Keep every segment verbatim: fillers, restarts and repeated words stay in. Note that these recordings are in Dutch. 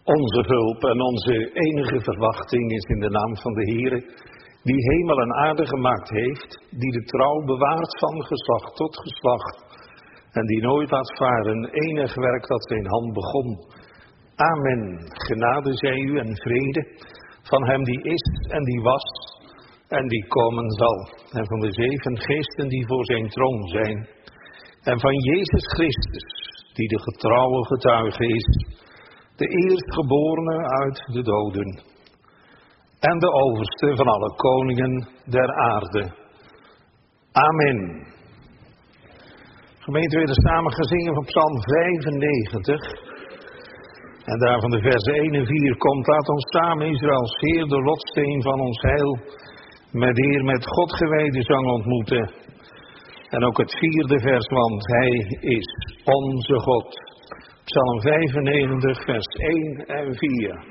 Onze hulp en onze enige verwachting is in de naam van de Heere, die hemel en aarde gemaakt heeft, die de trouw bewaart van geslacht tot geslacht en die nooit laat varen enig werk dat zijn hand begon. Amen. Genade zij u en vrede van hem die is en die was en die komen zal. En van de zeven geesten die voor zijn troon zijn. En van Jezus Christus, die de getrouwe getuige is, de eerstgeborene uit de doden. En de overste van alle koningen der aarde. Amen. Gemeente, we willen samen gaan zingen van Psalm vijfennegentig. En daarvan de versen één en vier komt, laat ons samen Israëls Heer, de lotsteen van ons heil, met eer met God gewijde zang ontmoeten. En ook het vierde vers, want Hij is onze God. Psalm vijfennegentig, vers één en vier.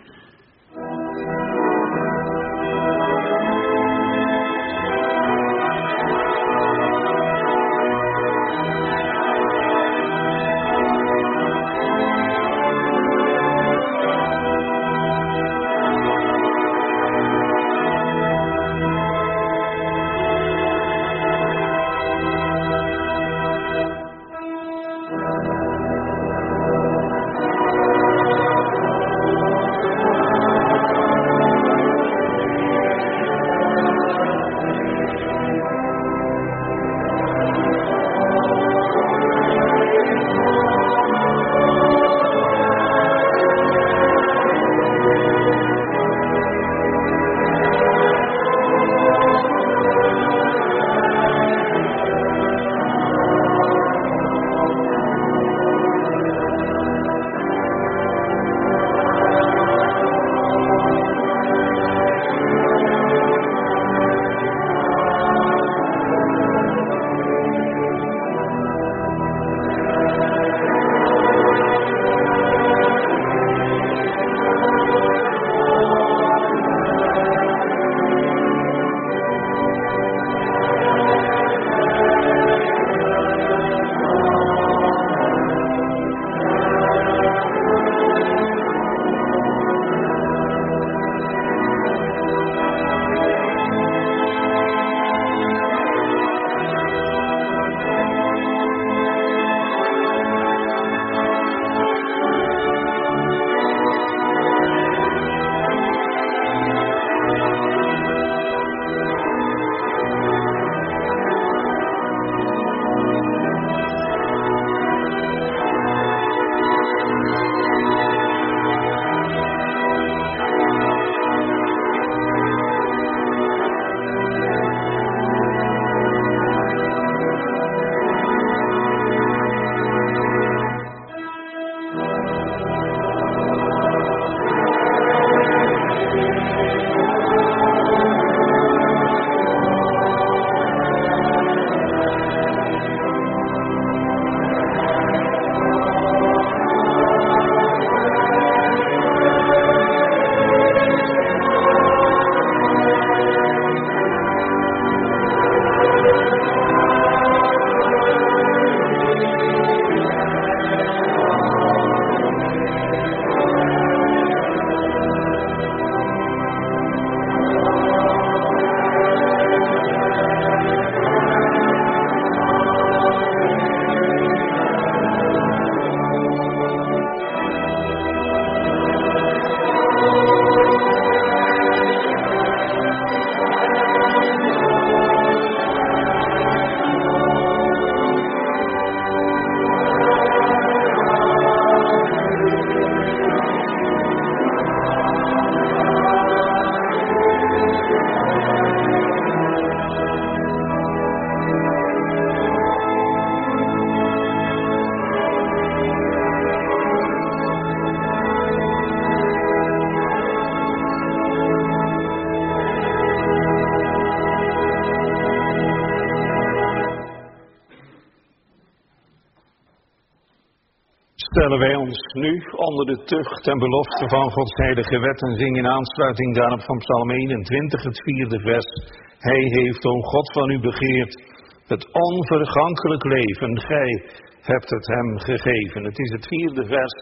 Stellen wij ons nu onder de tucht en belofte van Gods heilige wet en zingen in aansluiting daarop van Psalm eenentwintig, het vierde vers. Hij heeft, o God, van u begeerd het onvergankelijk leven. Gij hebt het hem gegeven. Het is het vierde vers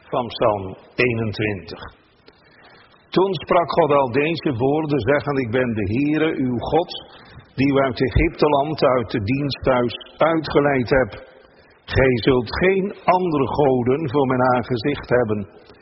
van Psalm eenentwintig. Toen sprak God al deze woorden, zeggend: ik ben de Heere, uw God, die u uit Egypteland, uit de diensthuis uitgeleid heb. Gij zult geen andere goden voor mijn aangezicht hebben.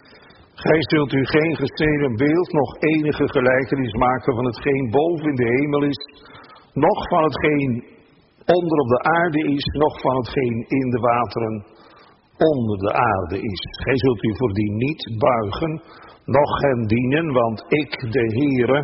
Gij zult u geen gesneden beeld, nog enige gelijkenis maken van hetgeen boven in de hemel is, noch van hetgeen onder op de aarde is, noch van hetgeen in de wateren onder de aarde is. Gij zult u voor die niet buigen, noch hen dienen, want ik, de Heere,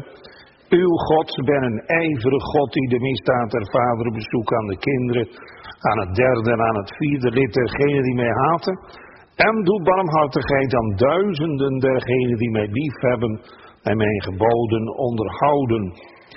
uw God, ben een ijverig God die de misdaad der vaderen bezoekt aan de kinderen, aan het derde en aan het vierde lid dergenen die mij haten, en doe barmhartigheid aan duizenden dergenen die mij lief hebben en mijn geboden onderhouden.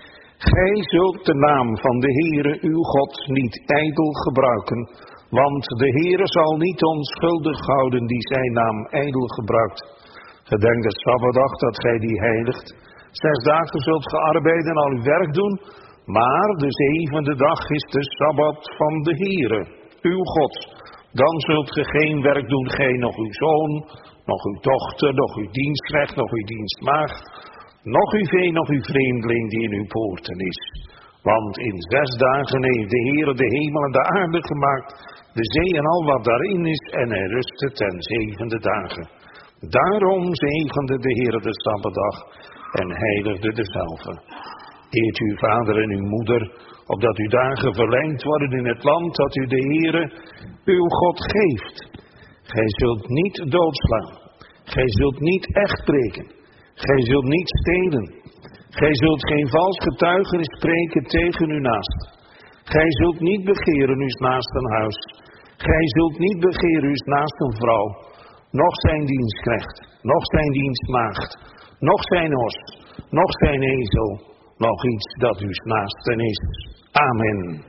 Gij zult de naam van de Heere uw God niet ijdel gebruiken, want de Heere zal niet onschuldig houden die zijn naam ijdel gebruikt. Gedenk de Sabbatdag dat gij die heiligt. Zes dagen zult ge arbeiden en al uw werk doen, maar de zevende dag is de Sabbat van de Heere, uw God. Dan zult ge geen werk doen, gij nog uw zoon, nog uw dochter, nog uw dienstknecht, nog uw dienstmaagd, nog uw vee, nog uw vreemdeling die in uw poorten is. Want in zes dagen heeft de Heere de hemel en de aarde gemaakt, de zee en al wat daarin is, en hij rustte ten zevende dagen. Daarom zegende de Heere de Sabbatdag en heiligde dezelve. Eert uw vader en uw moeder, opdat uw dagen verlengd worden in het land dat u de Heere, uw God, geeft. Gij zult niet doodslaan. Gij zult niet echt breken. Gij zult niet stelen. Gij zult geen vals getuigenis spreken tegen uw naast. Gij zult niet begeren uw naast een huis. Gij zult niet begeren uw naast een vrouw, noch zijn dienstknecht, noch zijn dienstmaagd, noch zijn os, noch zijn ezel, nog iets dat uw naasten is. Amen.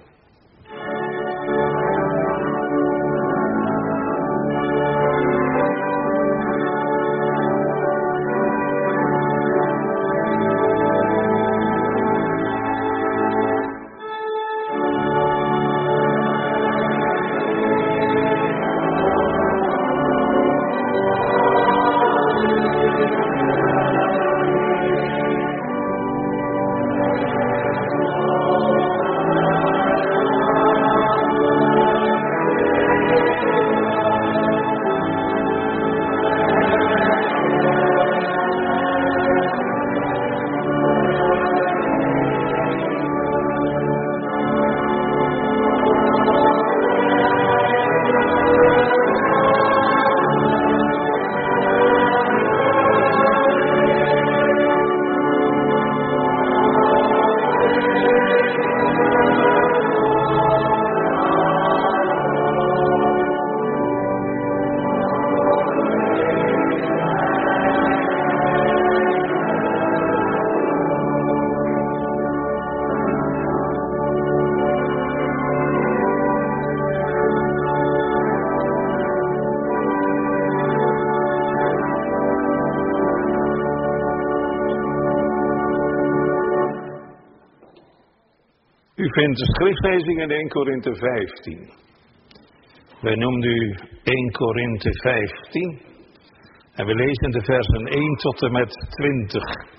U vindt de schriftlezing in Eerste Korinthe vijftien. Wij noemen u Eerste Korinthe vijftien. En we lezen de versen één tot en met twintig.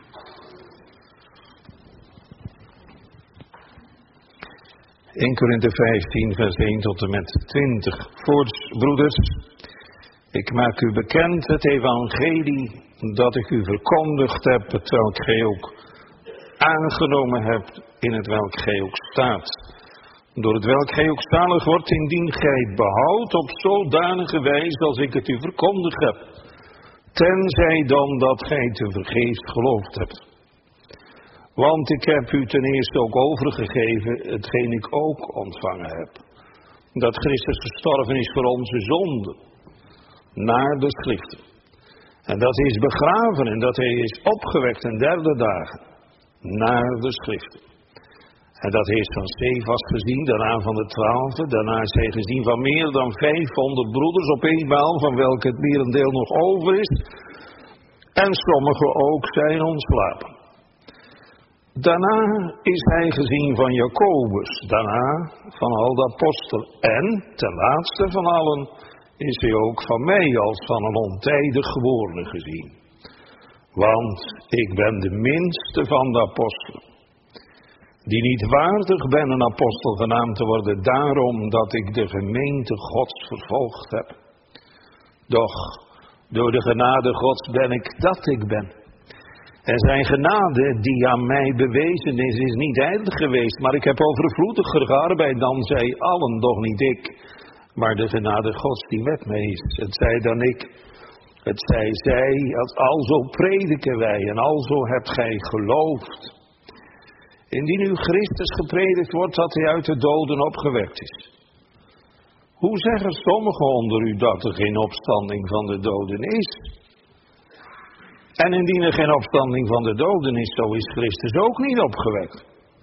Eerste Korinthe vijftien, vers één tot en met twintig. Voorts, broeders, ik maak u bekend het evangelie dat ik u verkondigd heb, terwijl gij ook aangenomen hebt, in het welk gij ook staat. Door het welk gij ook zalig wordt, indien gij het behoudt op zodanige wijze als ik het u verkondigd heb. Tenzij dan dat gij te vergeefs geloofd hebt. Want ik heb u ten eerste ook overgegeven, hetgeen ik ook ontvangen heb. Dat Christus gestorven is voor onze zonden, naar de schriften. En dat hij is begraven en dat hij is opgewekt een derde dagen, naar de schriften. En dat hij is van Stephas gezien, daarna van de twaalfde, daarna is hij gezien van meer dan vijfhonderd broeders op eenmaal, van welke het merendeel nog over is. En sommigen ook zijn ontslapen. Daarna is hij gezien van Jacobus, daarna van al de apostelen en ten laatste van allen is hij ook van mij als van een ontijdig geborene gezien. Want ik ben de minste van de apostelen, die niet waardig ben een apostel genaamd te worden, daarom dat ik de gemeente Gods vervolgd heb. Doch door de genade Gods ben ik dat ik ben. En zijn genade die aan mij bewezen is, is niet ijdel geweest, maar ik heb overvloediger gearbeid dan zij allen, doch niet ik. Maar de genade Gods die met mij is, het zij dan ik, het zij zij, als alzo prediken wij en alzo hebt gij geloofd. Indien u Christus gepredikt wordt dat hij uit de doden opgewekt is. Hoe zeggen sommigen onder u dat er geen opstanding van de doden is? En indien er geen opstanding van de doden is, zo is Christus ook niet opgewekt.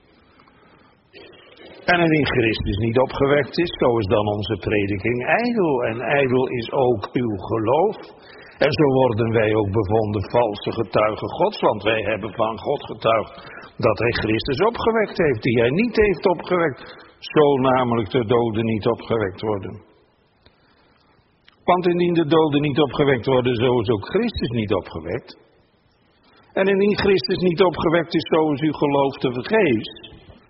En indien Christus niet opgewekt is, zo is dan onze prediking ijdel. En ijdel is ook uw geloof. En zo worden wij ook bevonden valse getuigen Gods, want wij hebben van God getuigd dat hij Christus opgewekt heeft, die hij niet heeft opgewekt. Zo namelijk de doden niet opgewekt worden. Want indien de doden niet opgewekt worden, zo is ook Christus niet opgewekt. En indien Christus niet opgewekt is, zo is uw geloof te vergeefs.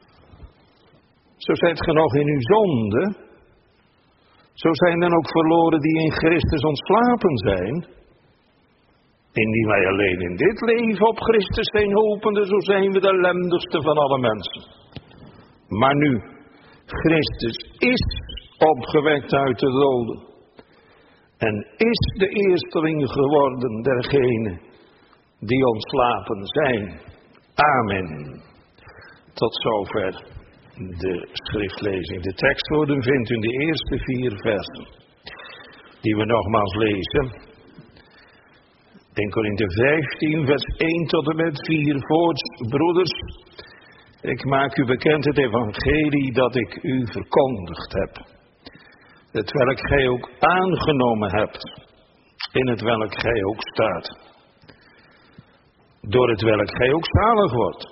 Zo zijt ge nog in uw zonde. Zo zijn dan ook verloren die in Christus ontslapen zijn. Indien wij alleen in dit leven op Christus zijn hopende, zo zijn we de ellendigste van alle mensen. Maar nu, Christus is opgewekt uit de doden. En is de eersteling geworden dergenen die ontslapen zijn. Amen. Tot zover de schriftlezing. De tekstwoorden vindt u in de eerste vier versen, die we nogmaals lezen. In Korinthe vijftien, vers één tot en met vier. Voorts, broeders, ik maak u bekend het evangelie dat ik u verkondigd heb. Het welk gij ook aangenomen hebt, in het welk gij ook staat. Door het welk gij ook zalig wordt.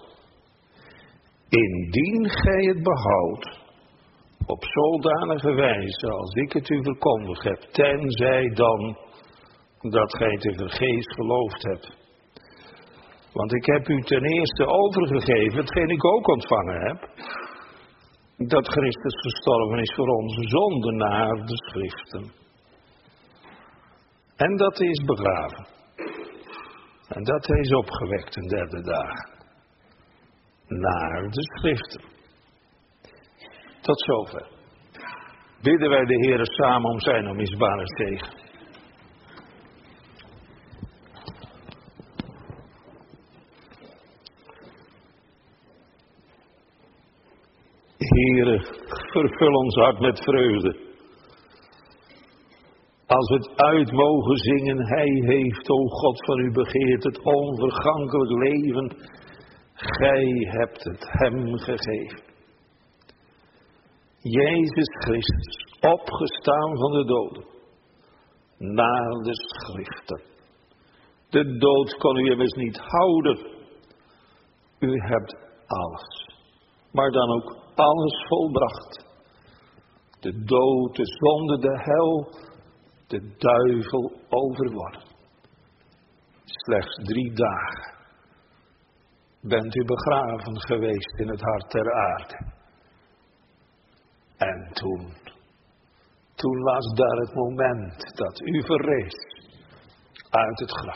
Indien gij het behoudt, op zodanige wijze als ik het u verkondigd heb, tenzij dan dat gij te vergeefs geloofd hebt. Want ik heb u ten eerste overgegeven, hetgeen ik ook ontvangen heb, dat Christus gestorven is voor onze zonden naar de schriften. En dat hij is begraven. En dat hij is opgewekt een derde dag. Naar de schriften. Tot zover. Bidden wij de Heere samen om zijn onmisbare zegen. Heere, vervul ons hart met vreugde. Als we het uit mogen zingen, hij heeft, o God, van u begeerd het onvergankelijk leven. Gij hebt het hem gegeven. Jezus Christus, opgestaan van de doden, naar de schriften. De dood kon u immers niet houden. U hebt alles, maar dan ook alles volbracht. De dood, de zonde, de hel, de duivel overwonnen. Slechts drie dagen bent u begraven geweest in het hart der aarde. En toen, toen was daar het moment dat u verrees uit het graf.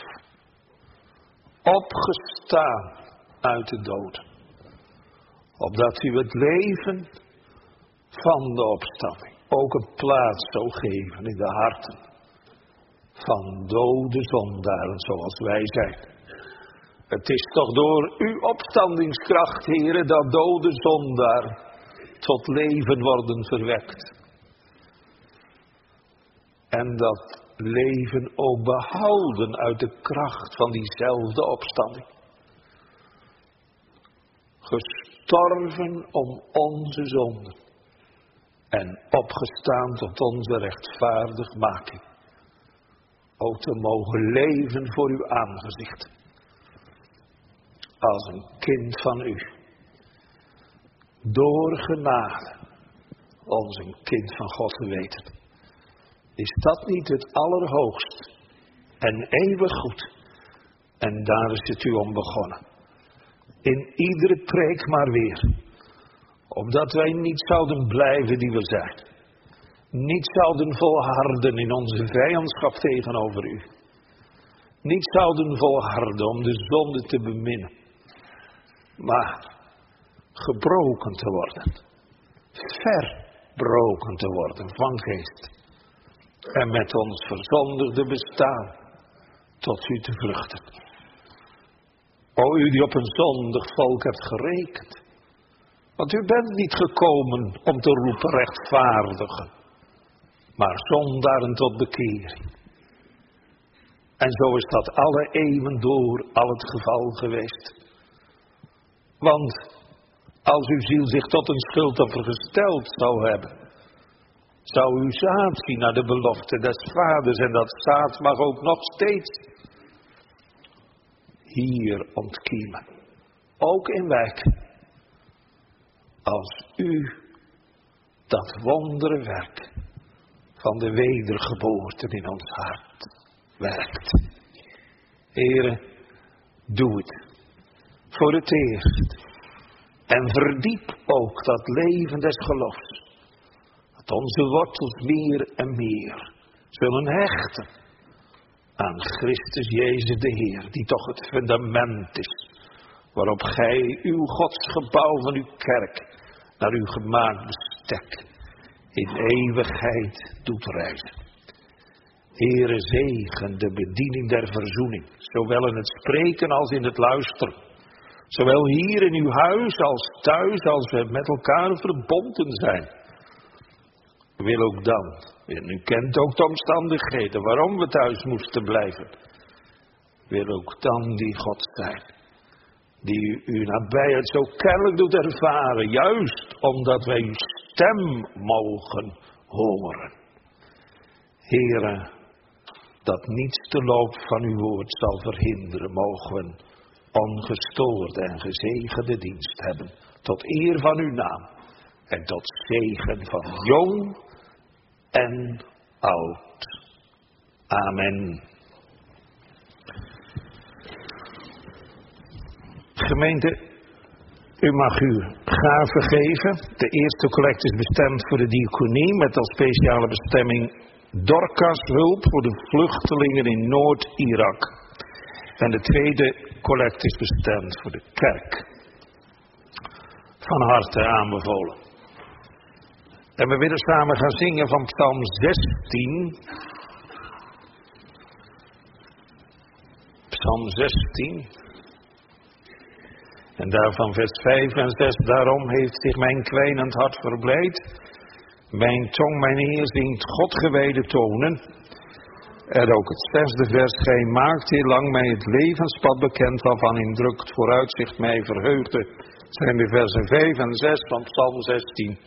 Opgestaan uit de dood. Opdat u het leven van de opstanding ook een plaats zou geven in de harten van dode zondaren zoals wij zijn. Het is toch door uw opstandingskracht, Heere, dat dode zondaar tot leven worden verwekt. En dat leven ook behouden uit de kracht van diezelfde opstanding. Gestorven om onze zonden en opgestaan tot onze rechtvaardigmaking. Ook te mogen leven voor uw aangezicht. Als een kind van u. Door genade ons een kind van God te weten. Is dat niet het allerhoogst en eeuwig goed? En daar is het u om begonnen. In iedere preek maar weer. Opdat wij niet zouden blijven die we zijn. Niet zouden volharden in onze vijandschap tegenover u. Niet zouden volharden om de zonde te beminnen. Maar gebroken te worden. Verbroken te worden van geest. En met ons verzondigde bestaan tot u te vluchten. O u die op een zondig volk hebt gerekend. Want u bent niet gekomen om te roepen rechtvaardigen. Maar zondaren tot bekering. En zo is dat alle eeuwen door al het geval geweest. Want als uw ziel zich tot een schuldoffer gesteld zou hebben, zou uw zaad zien naar de belofte des vaders. En dat zaad mag ook nog steeds hier ontkiemen. Ook in wijken. Als u dat wonderwerk van de wedergeboorte in ons hart werkt. Heere, doe het. Voor het eerst. En verdiep ook dat leven des geloofs. Dat onze wortels meer en meer zullen hechten aan Christus Jezus de Heer. Die toch het fundament is. Waarop gij uw godsgebouw van uw kerk naar uw gemaakt bestek in eeuwigheid doet reizen. Heere, zegen de bediening der verzoening. Zowel in het spreken als in het luisteren. Zowel hier in uw huis als thuis, als we met elkaar verbonden zijn. Wil ook dan, en u kent ook de omstandigheden waarom we thuis moesten blijven. Wil ook dan die God zijn, die uw nabijheid zo kennelijk doet ervaren, juist omdat wij uw stem mogen horen. Heere, dat niets de loop van uw woord zal verhinderen, mogen we ongestoorde en gezegende dienst hebben, tot eer van uw naam en tot zegen van jong en oud. Amen. Gemeente, u mag uw gaven geven. De eerste collecte is bestemd voor de diaconie met als speciale bestemming Dorcas hulp voor de vluchtelingen in Noord-Irak. En de tweede collecte is bestemd voor de kerk. Van harte aanbevolen. En we willen samen gaan zingen van Psalm zestien. Psalm zestien. En daarvan vers vijf en zes. Daarom heeft zich mijn kwijnend hart verblijd. Mijn tong, mijn eer zingt God gewijde tonen. En ook het zesde vers. Gij maakt heel lang mij het levenspad bekend, waarvan in drukt vooruitzicht mij verheugde. Zijn de versen vijf en zes van Psalm zestien.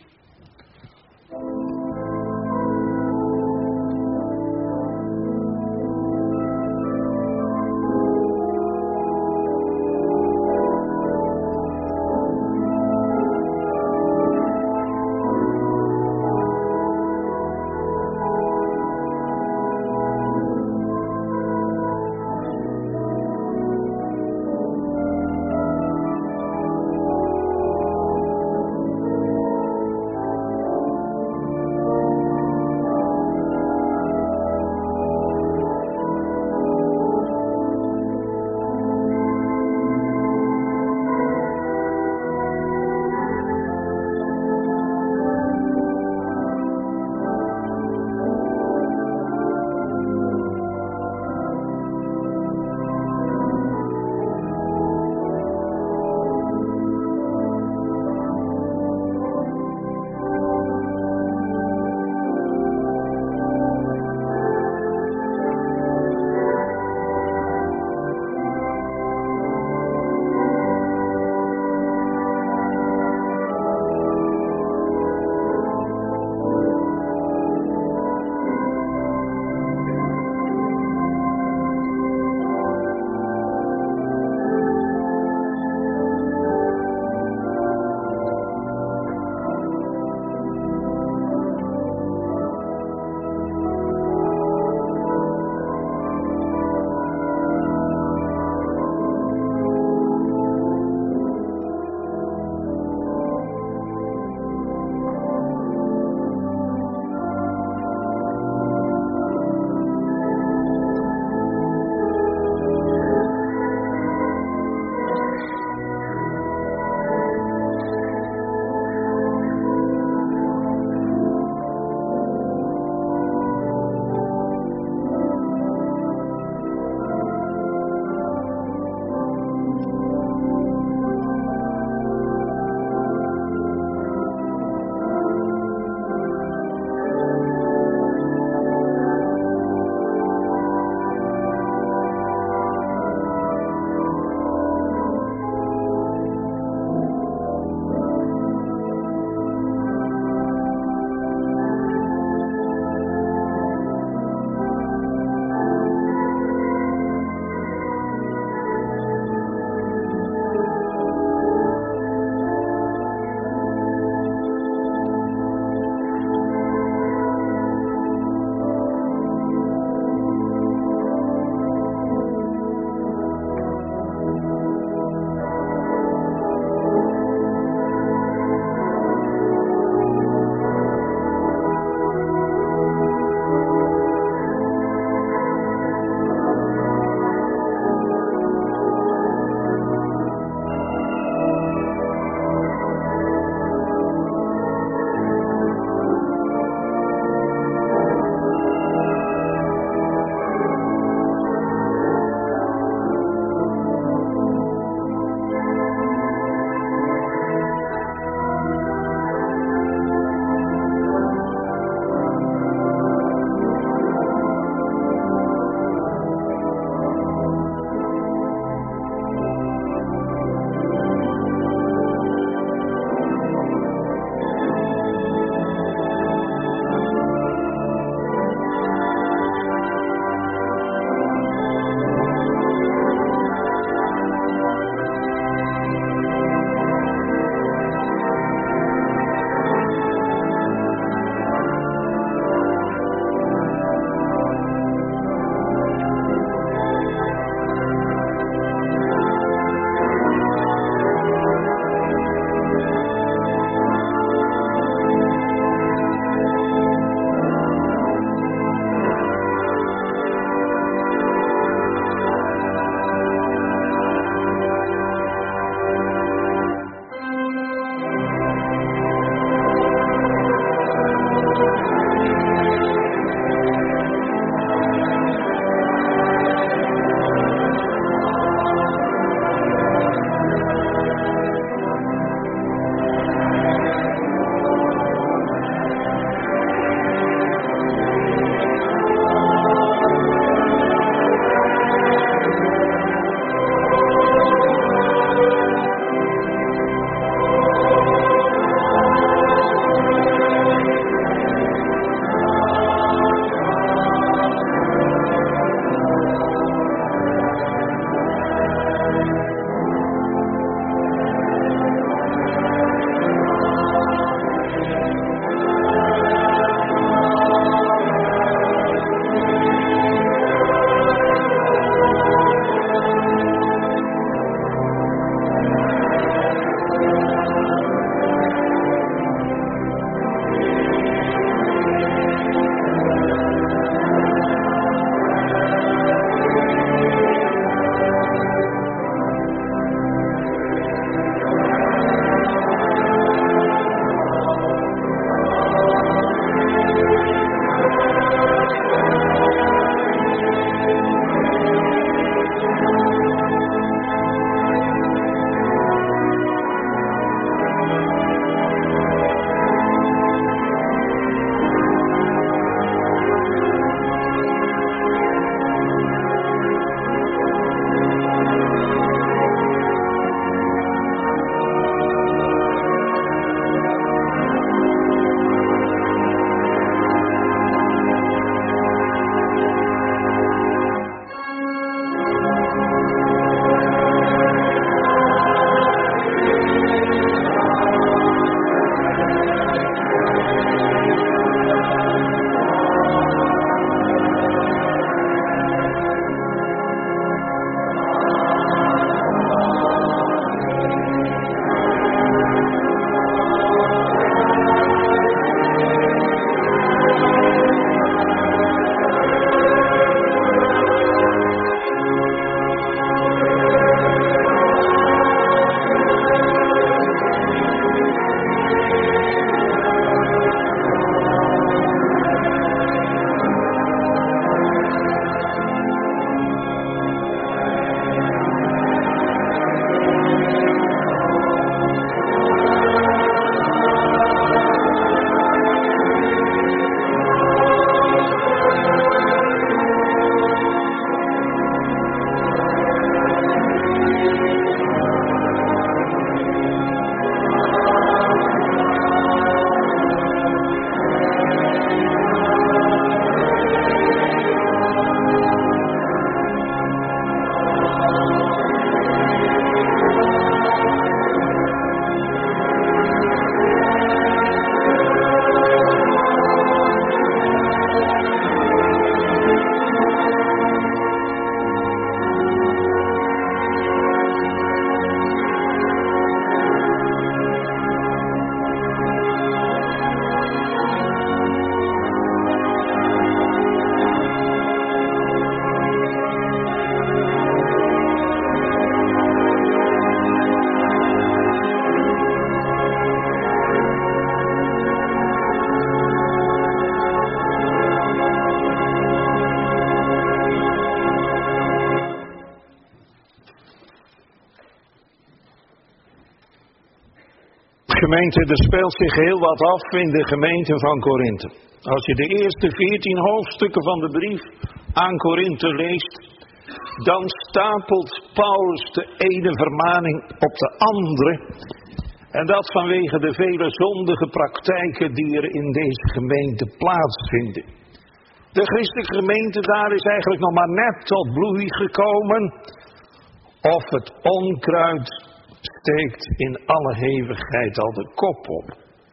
Gemeente, er speelt zich heel wat af in de gemeente van Korinthe. Als je de eerste veertien hoofdstukken van de brief aan Korinthe leest, dan stapelt Paulus de ene vermaning op de andere. En dat vanwege de vele zondige praktijken die er in deze gemeente plaatsvinden. De christelijke gemeente daar is eigenlijk nog maar net tot bloei gekomen. Of het onkruid steekt in alle hevigheid al de kop op.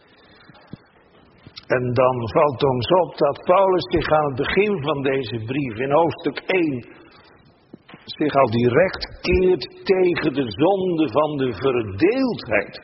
En dan valt ons op dat Paulus zich aan het begin van deze brief in hoofdstuk één zich al direct keert tegen de zonde van de verdeeldheid.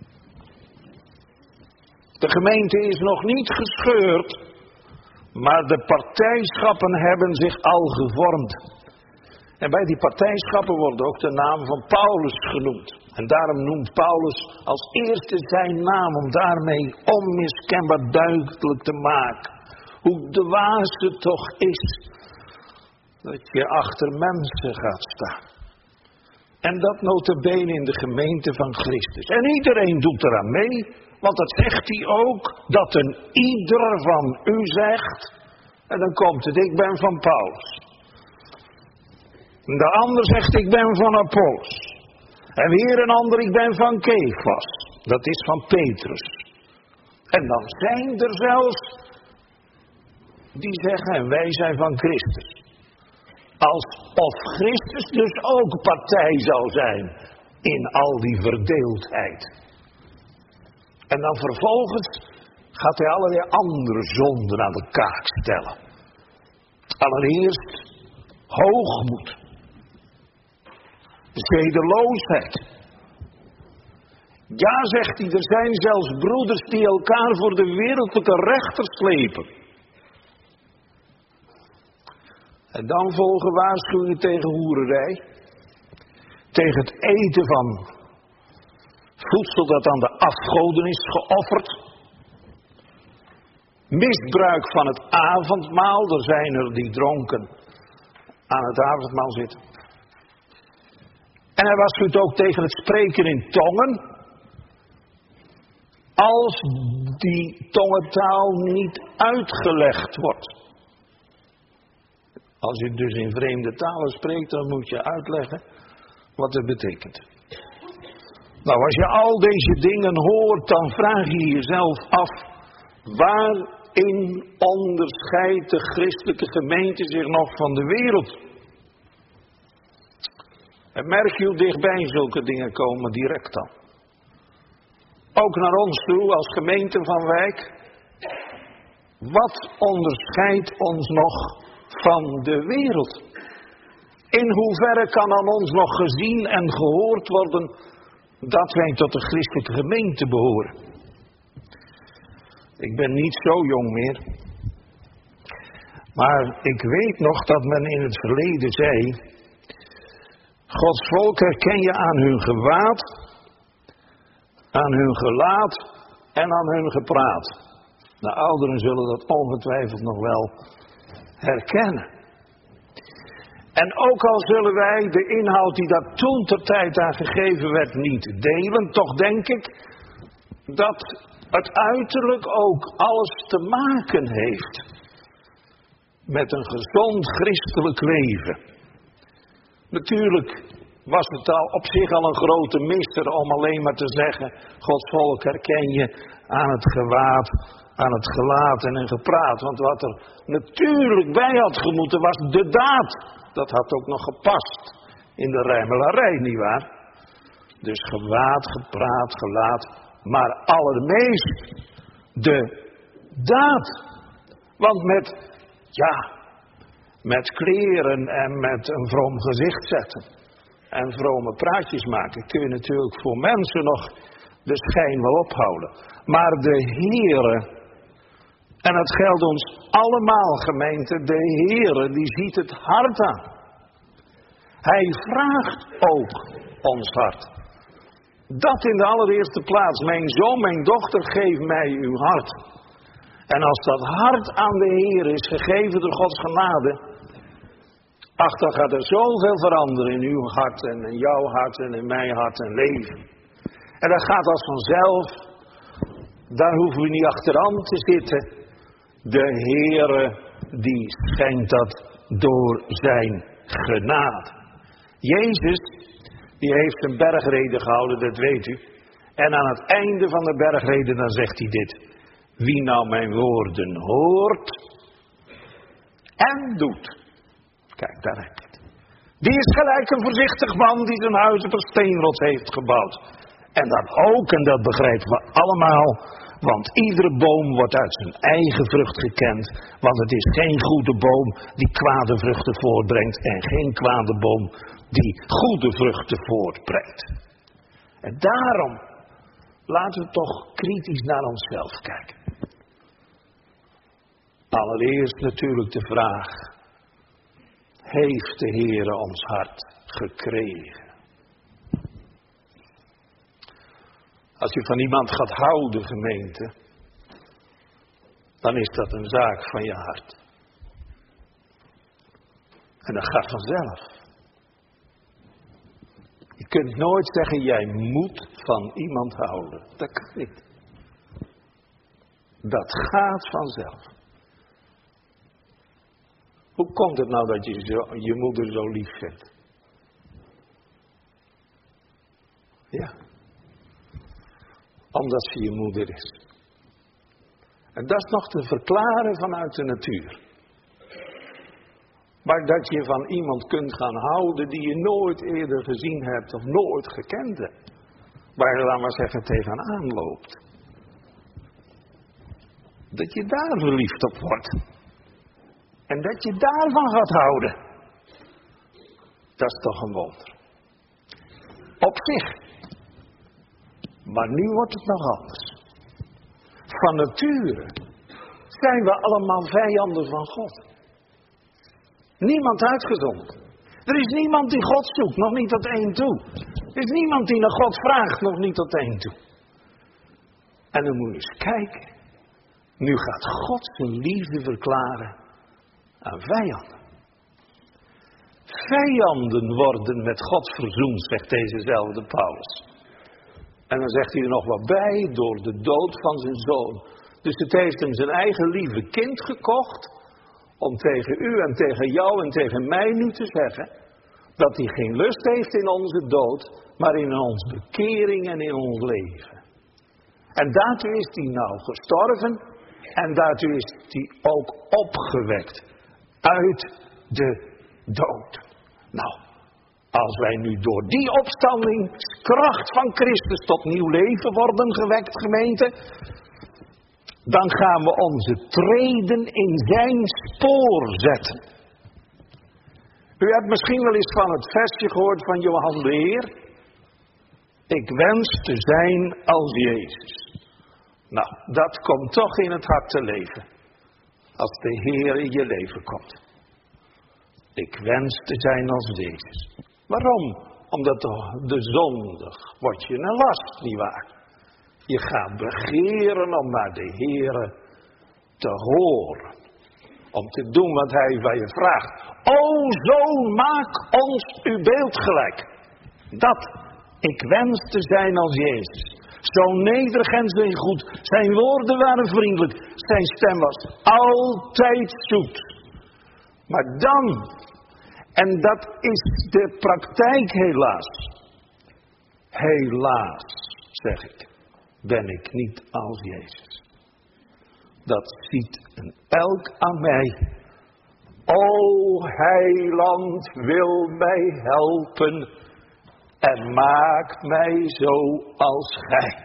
De gemeente is nog niet gescheurd, maar de partijschappen hebben zich al gevormd. En bij die partijschappen wordt ook de naam van Paulus genoemd. En daarom noemt Paulus als eerste zijn naam, om daarmee onmiskenbaar duidelijk te maken hoe dwaas het toch is dat je achter mensen gaat staan. En dat nota bene in de gemeente van Christus. En iedereen doet eraan mee, want dat zegt hij ook, dat een ieder van u zegt, en dan komt het, ik ben van Paulus. En de ander zegt, ik ben van Apollos. En weer een ander, ik ben van Kefas. Dat is van Petrus. En dan zijn er zelfs die zeggen, en wij zijn van Christus. Alsof Christus dus ook partij zou zijn in al die verdeeldheid. En dan vervolgens gaat hij allerlei andere zonden aan de kaak stellen. Allereerst hoogmoed. Zedeloosheid. Ja, zegt hij, er zijn zelfs broeders die elkaar voor de wereldlijke rechter slepen. En dan volgen waarschuwingen tegen hoererij. Tegen het eten van voedsel dat aan de afgoden is geofferd. Misbruik van het avondmaal. Er zijn er die dronken aan het avondmaal zitten. En hij waarschuwt ook tegen het spreken in tongen. Als die tongentaal niet uitgelegd wordt. Als je dus in vreemde talen spreekt, dan moet je uitleggen wat het betekent. Nou, als je al deze dingen hoort, dan vraag je jezelf af, waarin onderscheidt de christelijke gemeente zich nog van de wereld? En merk je hoe dichtbij zulke dingen komen direct dan. Ook naar ons toe als gemeente van Wijk. Wat onderscheidt ons nog van de wereld? In hoeverre kan aan ons nog gezien en gehoord worden dat wij tot de christelijke gemeente behoren? Ik ben niet zo jong meer. Maar ik weet nog dat men in het verleden zei, Gods volk herken je aan hun gewaad, aan hun gelaat en aan hun gepraat. De ouderen zullen dat ongetwijfeld nog wel herkennen. En ook al zullen wij de inhoud die daar toen ter tijd aan gegeven werd niet delen, toch denk ik dat het uiterlijk ook alles te maken heeft met een gezond christelijk leven. Natuurlijk was het al op zich al een grote misser om alleen maar te zeggen, Gods volk herken je aan het gewaad, aan het gelaat en het gepraat. Want wat er natuurlijk bij had gemoeten was de daad. Dat had ook nog gepast in de rijmelarij, nietwaar? Dus gewaad, gepraat, gelaat, maar allermeest de daad. Want met, ja, met kleren en met een vroom gezicht zetten en vrome praatjes maken kun je natuurlijk voor mensen nog de schijn wel ophouden. Maar de Heere, en dat geldt ons allemaal gemeente, de Heere die ziet het hart aan. Hij vraagt ook ons hart. Dat in de allereerste plaats, mijn zoon, mijn dochter, geef mij uw hart. En als dat hart aan de Heer is gegeven door Gods genade, ach, dan gaat er zoveel veranderen in uw hart en in jouw hart en in mijn hart en leven. En dat gaat als vanzelf Daar hoeven we niet achteraan te zitten. De Heere die schenkt dat door zijn genade. Jezus die heeft een bergrede gehouden, dat weet u. En aan het einde van de bergrede dan zegt hij dit. Wie nou mijn woorden hoort en doet. Kijk, daar heb je het. Die is gelijk een voorzichtig man die zijn huis op een steenrots heeft gebouwd. En dat ook, en dat begrijpen we allemaal. Want iedere boom wordt uit zijn eigen vrucht gekend. Want het is geen goede boom die kwade vruchten voortbrengt. En geen kwade boom die goede vruchten voortbrengt. En daarom laten we toch kritisch naar onszelf kijken. Allereerst natuurlijk de vraag. Heeft de Heere ons hart gekregen? Als je van iemand gaat houden, gemeente, dan is dat een zaak van je hart. En dat gaat vanzelf. Je kunt nooit zeggen, jij moet van iemand houden. Dat kan niet. Dat gaat vanzelf. Hoe komt het nou dat je zo, je moeder zo lief vindt? Ja. Omdat ze je moeder is. En dat is nog te verklaren vanuit de natuur. Maar dat je van iemand kunt gaan houden die je nooit eerder gezien hebt of nooit gekend hebt. Waar je, laat maar zeggen, tegenaan loopt. Dat je daar verliefd op wordt. En dat je daarvan gaat houden. Dat is toch een wonder. Op zich. Maar nu wordt het nog anders. Van nature zijn we allemaal vijanden van God. Niemand uitgezonderd. Er is niemand die God zoekt, nog niet tot één toe. Er is niemand die naar God vraagt, nog niet tot één toe. En dan moet je eens kijken. Nu gaat God zijn liefde verklaren aan vijanden. Vijanden worden met God verzoend, zegt dezezelfde Paulus. En dan zegt hij er nog wat bij, door de dood van zijn zoon. Dus het heeft hem zijn eigen lieve kind gekocht, om tegen u en tegen jou en tegen mij nu te zeggen, dat hij geen lust heeft in onze dood, maar in onze bekering en in ons leven. En daartoe is hij nou gestorven, en daartoe is hij ook opgewekt uit de dood. Nou, als wij nu door die opstandingskracht van Christus tot nieuw leven worden gewekt, gemeente, dan gaan we onze treden in zijn spoor zetten. U hebt misschien wel eens van het versje gehoord van Johan de Heer. Ik wens te zijn als Jezus. Nou, dat komt toch in het hart te leven. Als de Heer in je leven komt. Ik wens te zijn als Jezus. Waarom? Omdat de, de zondig wordt je een last, nietwaar? Je gaat begeren om naar de Heere te horen. Om te doen wat hij van je vraagt. O Zoon, maak ons uw beeld gelijk. Dat, ik wens te zijn als Jezus. Zo nederig en zijn goed. Zijn woorden waren vriendelijk. Zijn stem was altijd zoet. Maar dan, en dat is de praktijk helaas. Helaas, zeg ik. Ben ik niet als Jezus. Dat ziet een elk aan mij. O heiland, wil mij helpen en maakt mij zo als gij.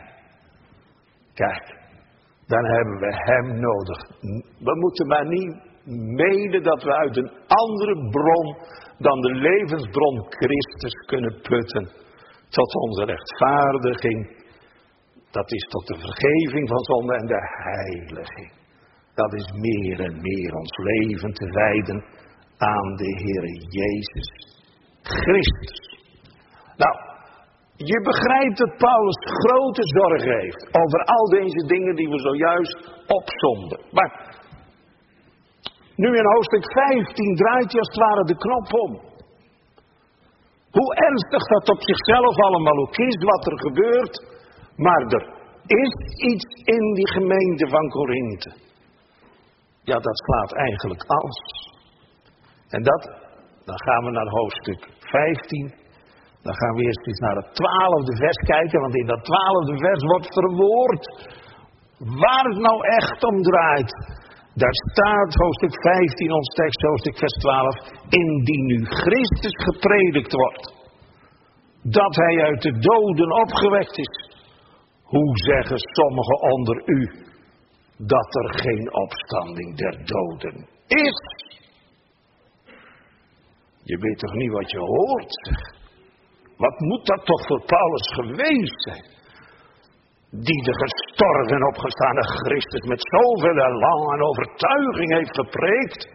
Kijk, dan hebben we hem nodig. We moeten maar niet menen dat we uit een andere bron dan de levensbron Christus kunnen putten tot onze rechtvaardiging. Dat is tot de vergeving van zonde en de heiliging. Dat is meer en meer ons leven te wijden aan de Heere Jezus Christus. Nou, je begrijpt dat Paulus grote zorgen heeft over al deze dingen die we zojuist opsomden. Maar nu in hoofdstuk vijftien draait je als het ware de knop om. Hoe ernstig dat op zichzelf allemaal ook is, wat er gebeurt. Maar er is iets in die gemeente van Korinthe. Ja, dat slaat eigenlijk alles. En dat, dan gaan we naar hoofdstuk vijftien. Dan gaan we eerst eens naar het twaalfde vers kijken, want in dat twaalfde vers wordt verwoord waar het nou echt om draait. Daar staat hoofdstuk vijftien, ons tekst, hoofdstuk vers twaalf, indien nu Christus gepredikt wordt, dat hij uit de doden opgewekt is. Hoe zeggen sommigen onder u dat er geen opstanding der doden is? Je weet toch niet wat je hoort? Wat moet dat toch voor Paulus geweest zijn? Die de gestorven en opgestane Christus met zoveel elan en overtuiging heeft gepreekt.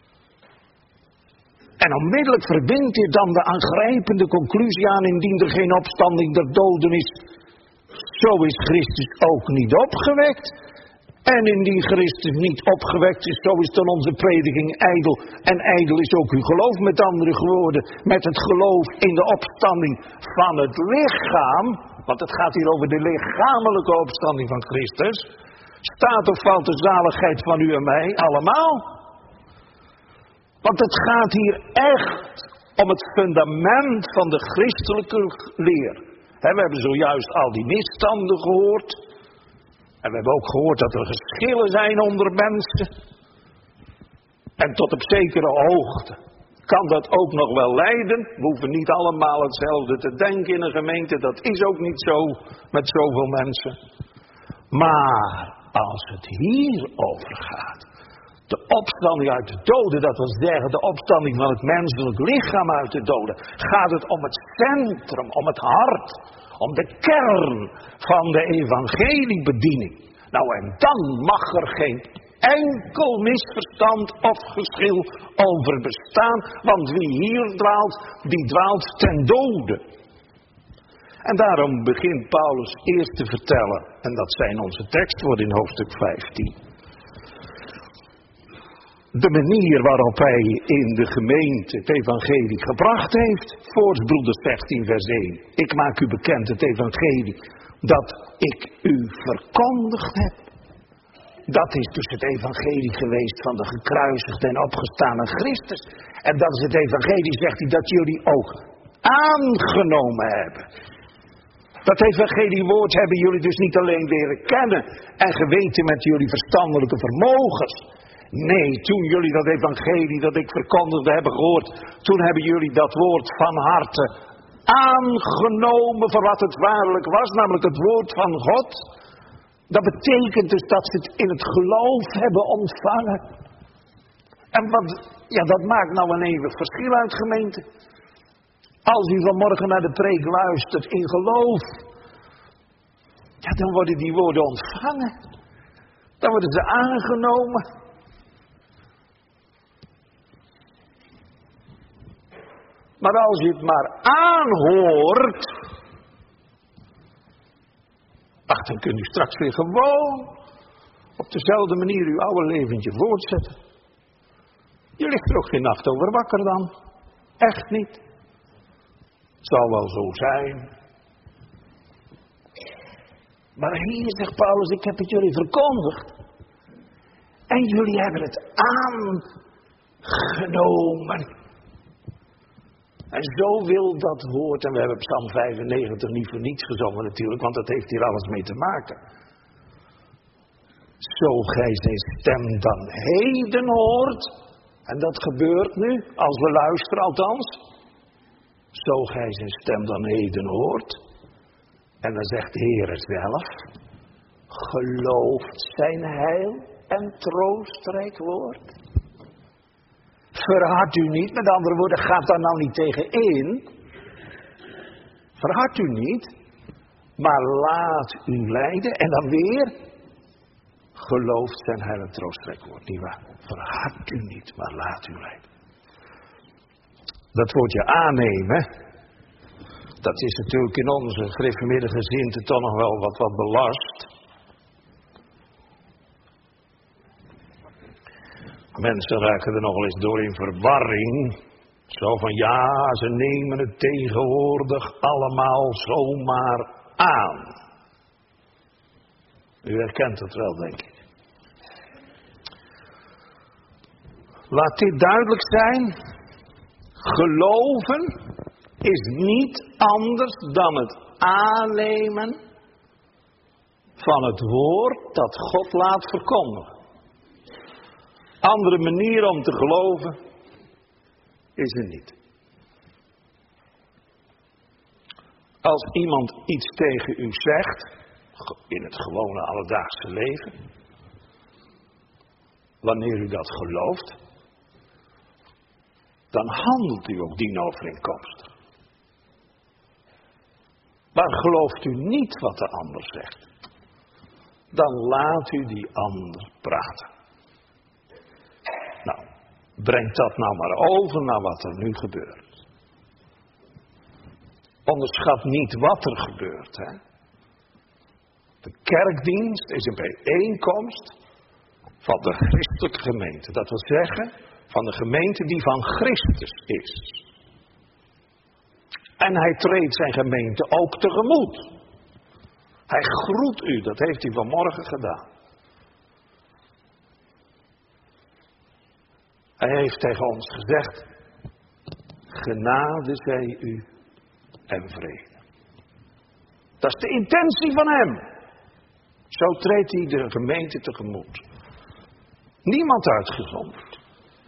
En onmiddellijk verbindt hij dan de aangrijpende conclusie aan, indien er geen opstanding der doden is, zo is Christus ook niet opgewekt. En indien Christus niet opgewekt is, zo is dan onze prediking ijdel. En ijdel is ook uw geloof, met andere woorden. Met het geloof in de opstanding van het lichaam, want het gaat hier over de lichamelijke opstanding van Christus. Staat of valt de zaligheid van u en mij allemaal? Want het gaat hier echt om het fundament van de christelijke leer. He, we hebben zojuist al die misstanden gehoord. En we hebben ook gehoord dat er geschillen zijn onder mensen. En tot op zekere hoogte kan dat ook nog wel leiden. We hoeven niet allemaal hetzelfde te denken in een gemeente. Dat is ook niet zo met zoveel mensen. Maar als het hier over gaat, de opstanding uit de doden, dat wil zeggen de opstanding van het menselijk lichaam uit de doden, gaat het om het centrum, om het hart, om de kern van de evangeliebediening. Nou, en dan mag er geen enkel misverstand of geschil over bestaan, want wie hier dwaalt, die dwaalt ten dode. En daarom begint Paulus eerst te vertellen, en dat zijn onze tekstwoorden in hoofdstuk vijftien. De manier waarop hij in de gemeente het evangelie gebracht heeft. Voorsbroeders zestien vers één. Ik maak u bekend het evangelie dat ik u verkondigd heb. Dat is dus het evangelie geweest van de gekruisigde en opgestane Christus. En dat is het evangelie, zegt hij, dat jullie ook aangenomen hebben. Dat evangeliewoord hebben jullie dus niet alleen leren kennen en geweten met jullie verstandelijke vermogens. Nee, toen jullie dat evangelie dat ik verkondigde hebben gehoord, toen hebben jullie dat woord van harte aangenomen voor wat het waarlijk was, namelijk het woord van God. Dat betekent dus dat ze het in het geloof hebben ontvangen. En wat, ja, dat maakt nou een eeuwig verschil uit, gemeente. Als u vanmorgen naar de preek luistert in geloof, ja, dan worden die woorden ontvangen. Dan worden ze aangenomen. Maar als je het maar aanhoort, ach, dan kunt u straks weer gewoon op dezelfde manier uw oude leventje voortzetten. Je ligt er ook geen nacht over wakker dan. Echt niet. Het zal wel zo zijn. Maar hier zegt Paulus, ik heb het jullie verkondigd. En jullie hebben het aangenomen. En zo wil dat woord, en we hebben Psalm vijfennegentig niet voor niets gezongen natuurlijk, want dat heeft hier alles mee te maken. Zo gij zijn stem dan heden hoort, en dat gebeurt nu, als we luisteren althans. Zo gij zijn stem dan heden hoort, en dan zegt de Heer zelf, gelooft zijn heil en troostrijk woord. Verhard u niet, met andere woorden, gaat daar nou niet tegen in. Verhard u niet, maar laat u leiden. En dan weer, gelooft zijn heil en troostrijk woord. Niet waar? Verhard u niet, maar laat u leiden. Dat woordje aannemen, dat is natuurlijk in onze gereformeerde gezinten toch nog wel wat, wat belast. Mensen raken er nogal eens door in verwarring. Zo van ja, ze nemen het tegenwoordig allemaal zomaar aan. U herkent het wel, denk ik. Laat dit duidelijk zijn. Geloven is niet anders dan het aannemen van het woord dat God laat verkondigen. Andere manier om te geloven is er niet. Als iemand iets tegen u zegt, in het gewone alledaagse leven, wanneer u dat gelooft, dan handelt u ook dienovereenkomstig. Maar gelooft u niet wat de ander zegt, dan laat u die ander praten. Nou, breng dat nou maar over naar wat er nu gebeurt. Onderschat niet wat er gebeurt, hè. De kerkdienst is een bijeenkomst van de christelijke gemeente. Dat wil zeggen, van de gemeente die van Christus is. En hij treedt zijn gemeente ook tegemoet. Hij groet u, dat heeft hij vanmorgen gedaan. Hij heeft tegen ons gezegd, genade zij u en vrede. Dat is de intentie van hem. Zo treedt hij de gemeente tegemoet. Niemand uitgezonderd.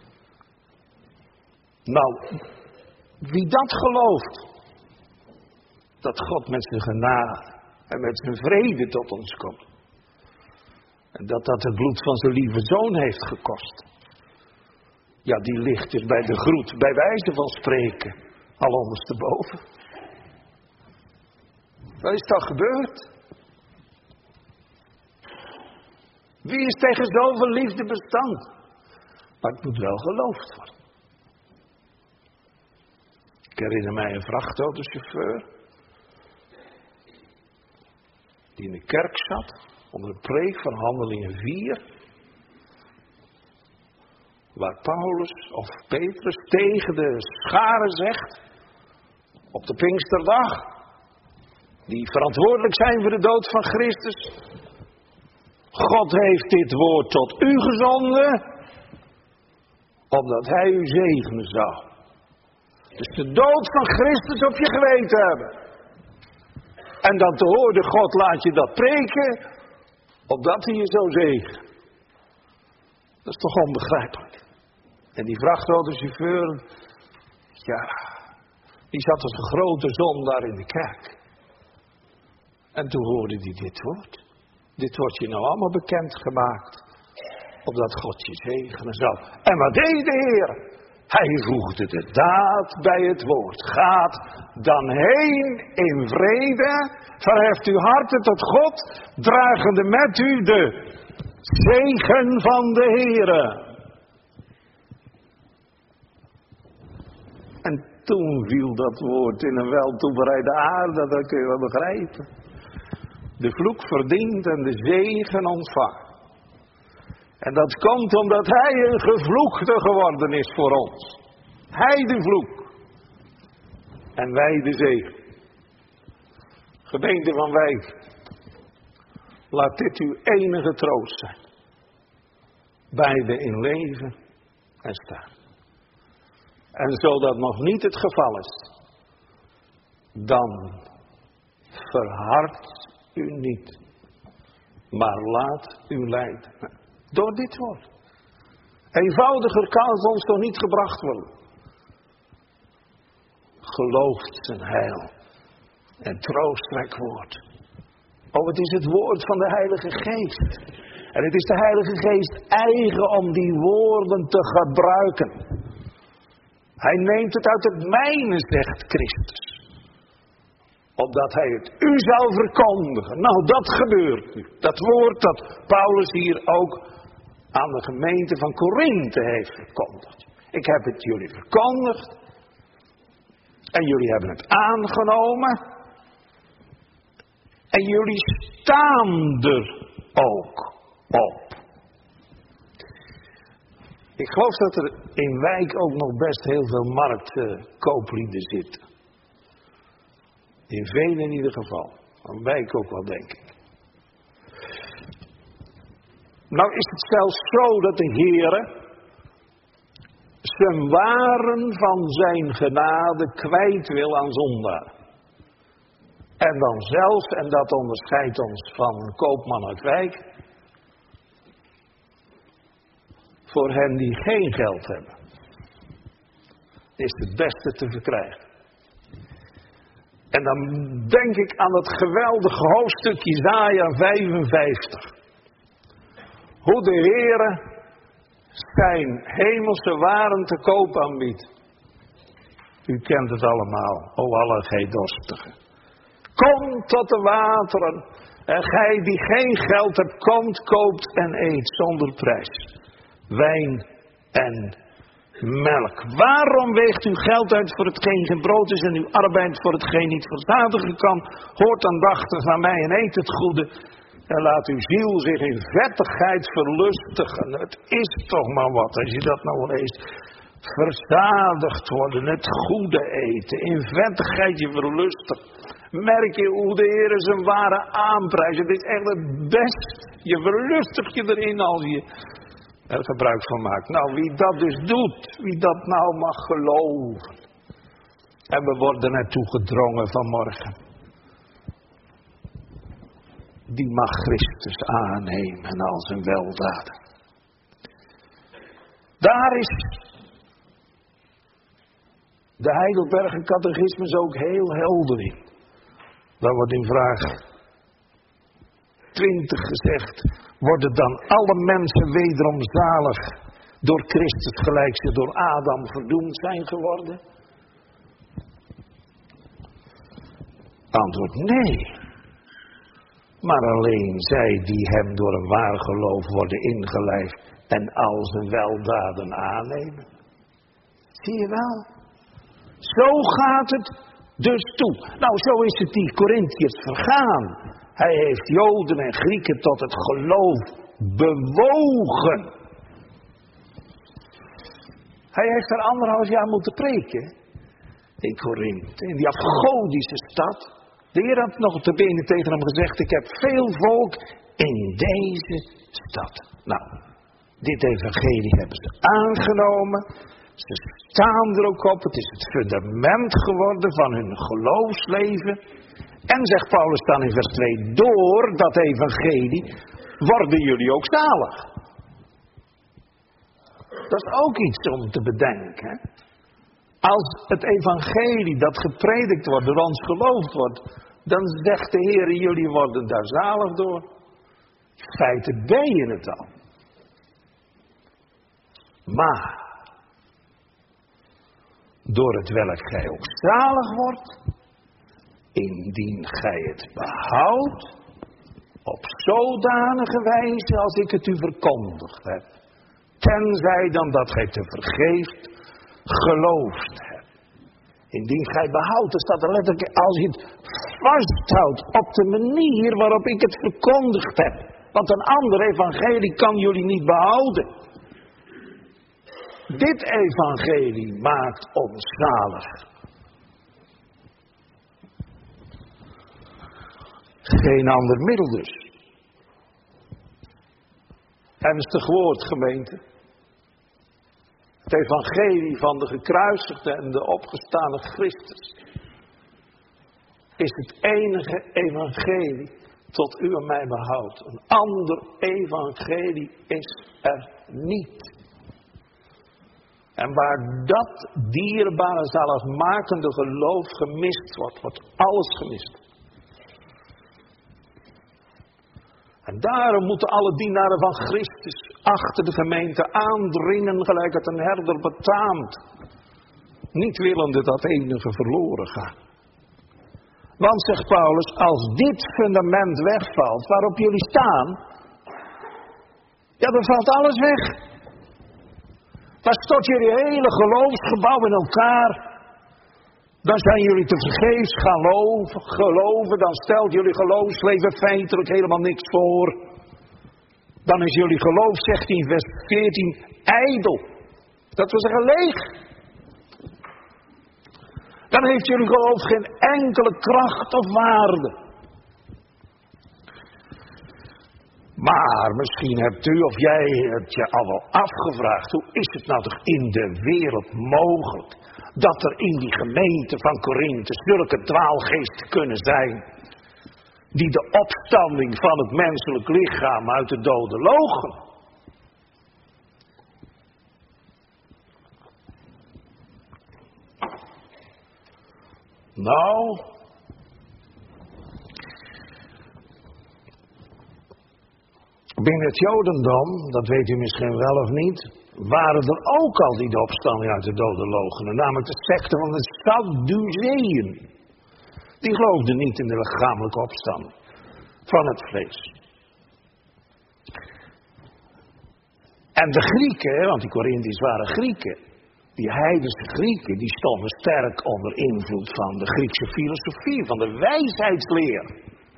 Nou, wie dat gelooft, dat God met zijn genade en met zijn vrede tot ons komt. En dat dat het bloed van zijn lieve zoon heeft gekost. Ja, die ligt dus bij de groet, bij wijze van spreken, al ondersteboven. Wat is dat gebeurd? Wie is tegen zoveel liefde bestand? Maar het moet wel geloofd worden. Ik herinner mij een vrachtautochauffeur die in de kerk zat onder een preek van Handelingen vier, waar Paulus of Petrus tegen de scharen zegt op de Pinksterdag, die verantwoordelijk zijn voor de dood van Christus: God heeft dit woord tot u gezonden, opdat hij u zegenen zou. Dus de dood van Christus op je geweten hebben. En dan te horen, God laat je dat preken, opdat hij je zou zegenen. Dat is toch onbegrijpelijk. En die vrachtautochauffeur, ja, die zat als een grote zondaar in de kerk. En toen hoorde hij dit woord. Dit wordt je nou allemaal bekendgemaakt, opdat God je zegenen zou. En wat deed de Heer? Hij voegde de daad bij het woord. Gaat dan heen in vrede, verheft uw harten tot God, dragende met u de zegen van de Heere. En toen viel dat woord in een weltoebereide aarde, dat kun je wel begrijpen. De vloek verdient en de zegen ontvangt. En dat komt omdat hij een gevloekte geworden is voor ons. Hij de vloek. En wij de zegen. Gemeente van Wijk, laat dit uw enige troost zijn. Beide in leven en staan. En zo dat nog niet het geval is, dan verhard u niet, maar laat u leiden. Door dit woord. Eenvoudiger kan het ons toch niet gebracht worden. Gelooft zijn heil en troostrijk woord. Oh, het is het woord van de Heilige Geest. En het is de Heilige Geest eigen om die woorden te gebruiken. Hij neemt het uit het mijne, zegt Christus. Opdat hij het u zou verkondigen. Nou, dat gebeurt nu. Dat woord dat Paulus hier ook aan de gemeente van Korinthe heeft verkondigd. Ik heb het jullie verkondigd. En jullie hebben het aangenomen. En jullie staan er ook op. Ik geloof dat er in Wijk ook nog best heel veel marktkooplieden zitten. In velen in ieder geval. In Wijk ook wel, denk ik. Nou is het zelfs zo dat de Heere zijn waren van zijn genade kwijt wil aan zondaar. En dan zelfs, en dat onderscheidt ons van koopman uit wijk, voor hen die geen geld hebben, is het beste te verkrijgen. En dan denk ik aan het geweldige hoofdstuk Jesaja vijfenvijftig. Hoe de Heere zijn hemelse waren te koop aanbiedt. U kent het allemaal, o alle gij dorstigen. Kom tot de wateren, en gij die geen geld hebt, komt, koopt en eet zonder prijs. Wijn en melk. Waarom weegt u geld uit voor hetgeen geen brood is en uw arbeid voor hetgeen niet verzadigen kan? Hoort aandachtig naar mij en eet het goede. En laat uw ziel zich in vettigheid verlustigen. Het is toch maar wat als je dat nou leest. Verzadigd worden, het goede eten, in vettigheid je verlustigen. Merk je hoe de Heer zijn ware aanprijst. Het is echt het beste. Je verlustigt je erin als je er gebruik van maakt. Nou, wie dat dus doet, wie dat nou mag geloven. En we worden ertoe gedrongen vanmorgen. Die mag Christus aannemen als een weldaden. Daar is de Heidelberger Catechismus ook heel helder in. Daar wordt in vraag twintig gezegd, worden dan alle mensen wederom zalig door Christus gelijk ze door Adam verdoemd zijn geworden? Antwoord nee. Maar alleen zij die hem door een waar geloof worden ingelijfd en al zijn weldaden aannemen. Zie je wel? Zo gaat het dus toe. Nou, zo is het die Korintiërs vergaan. Hij heeft Joden en Grieken tot het geloof bewogen. Hij heeft er anderhalf jaar moeten preken. In Korinthe, in die afgodische stad. De Heer had nog op de benen tegen hem gezegd, ik heb veel volk in deze stad. Nou, dit evangelie hebben ze aangenomen. Ze staan er ook op. Het is het fundament geworden van hun geloofsleven. En zegt Paulus dan in vers twee, door dat evangelie worden jullie ook zalig. Dat is ook iets om te bedenken. Als het evangelie dat gepredikt wordt, door ons geloofd wordt, dan zegt de Heer, jullie worden daar zalig door. In feite ben je het al. Maar door het welk gij ook zalig wordt, indien gij het behoudt, op zodanige wijze als ik het u verkondigd heb, tenzij dan dat gij te vergeefs geloofd hebt. Indien gij behoudt, dan staat er letterlijk, als je het vasthoudt op de manier waarop ik het verkondigd heb. Want een ander evangelie kan jullie niet behouden. Dit evangelie maakt ons zalig. Geen ander middel dus. Ernstig woord, gemeente. Het evangelie van de gekruisigde en de opgestane Christus is het enige evangelie tot u en mij behoudt. Een ander evangelie is er niet. En waar dat dierbare zaligmakende geloof gemist wordt, wordt alles gemist. En daarom moeten alle dienaren van Christus achter de gemeente aandringen, gelijk het een herder betaamt. Niet willende dat enige verloren gaat. Want, zegt Paulus, als dit fundament wegvalt waarop jullie staan, ja, dan valt alles weg. Dan stort jullie hele geloofsgebouw in elkaar. Dan zijn jullie te vergeefs gaan geloven, geloven. Dan stelt jullie geloofsleven feitelijk helemaal niks voor. Dan is jullie geloof, zegt hij in vers veertien, ijdel. Dat wil zeggen leeg. Dan heeft jullie geloof geen enkele kracht of waarde. Maar misschien hebt u of jij het je al wel afgevraagd. Hoe is het nou toch in de wereld mogelijk dat er in die gemeente van Korinthe zulke dwaalgeesten kunnen zijn. Die de opstanding van het menselijk lichaam uit de doden loochenen. Nou, binnen het Jodendom, dat weet u misschien wel of niet, waren er ook al die de opstanding uit de doden loochenen. Namelijk de secte van de Sadduceeën. Die geloofden niet in de lichamelijke opstanding van het vlees. En de Grieken, want die Korinthiërs waren Grieken. Die heidense Grieken, die stonden sterk onder invloed van de Griekse filosofie, van de wijsheidsleer.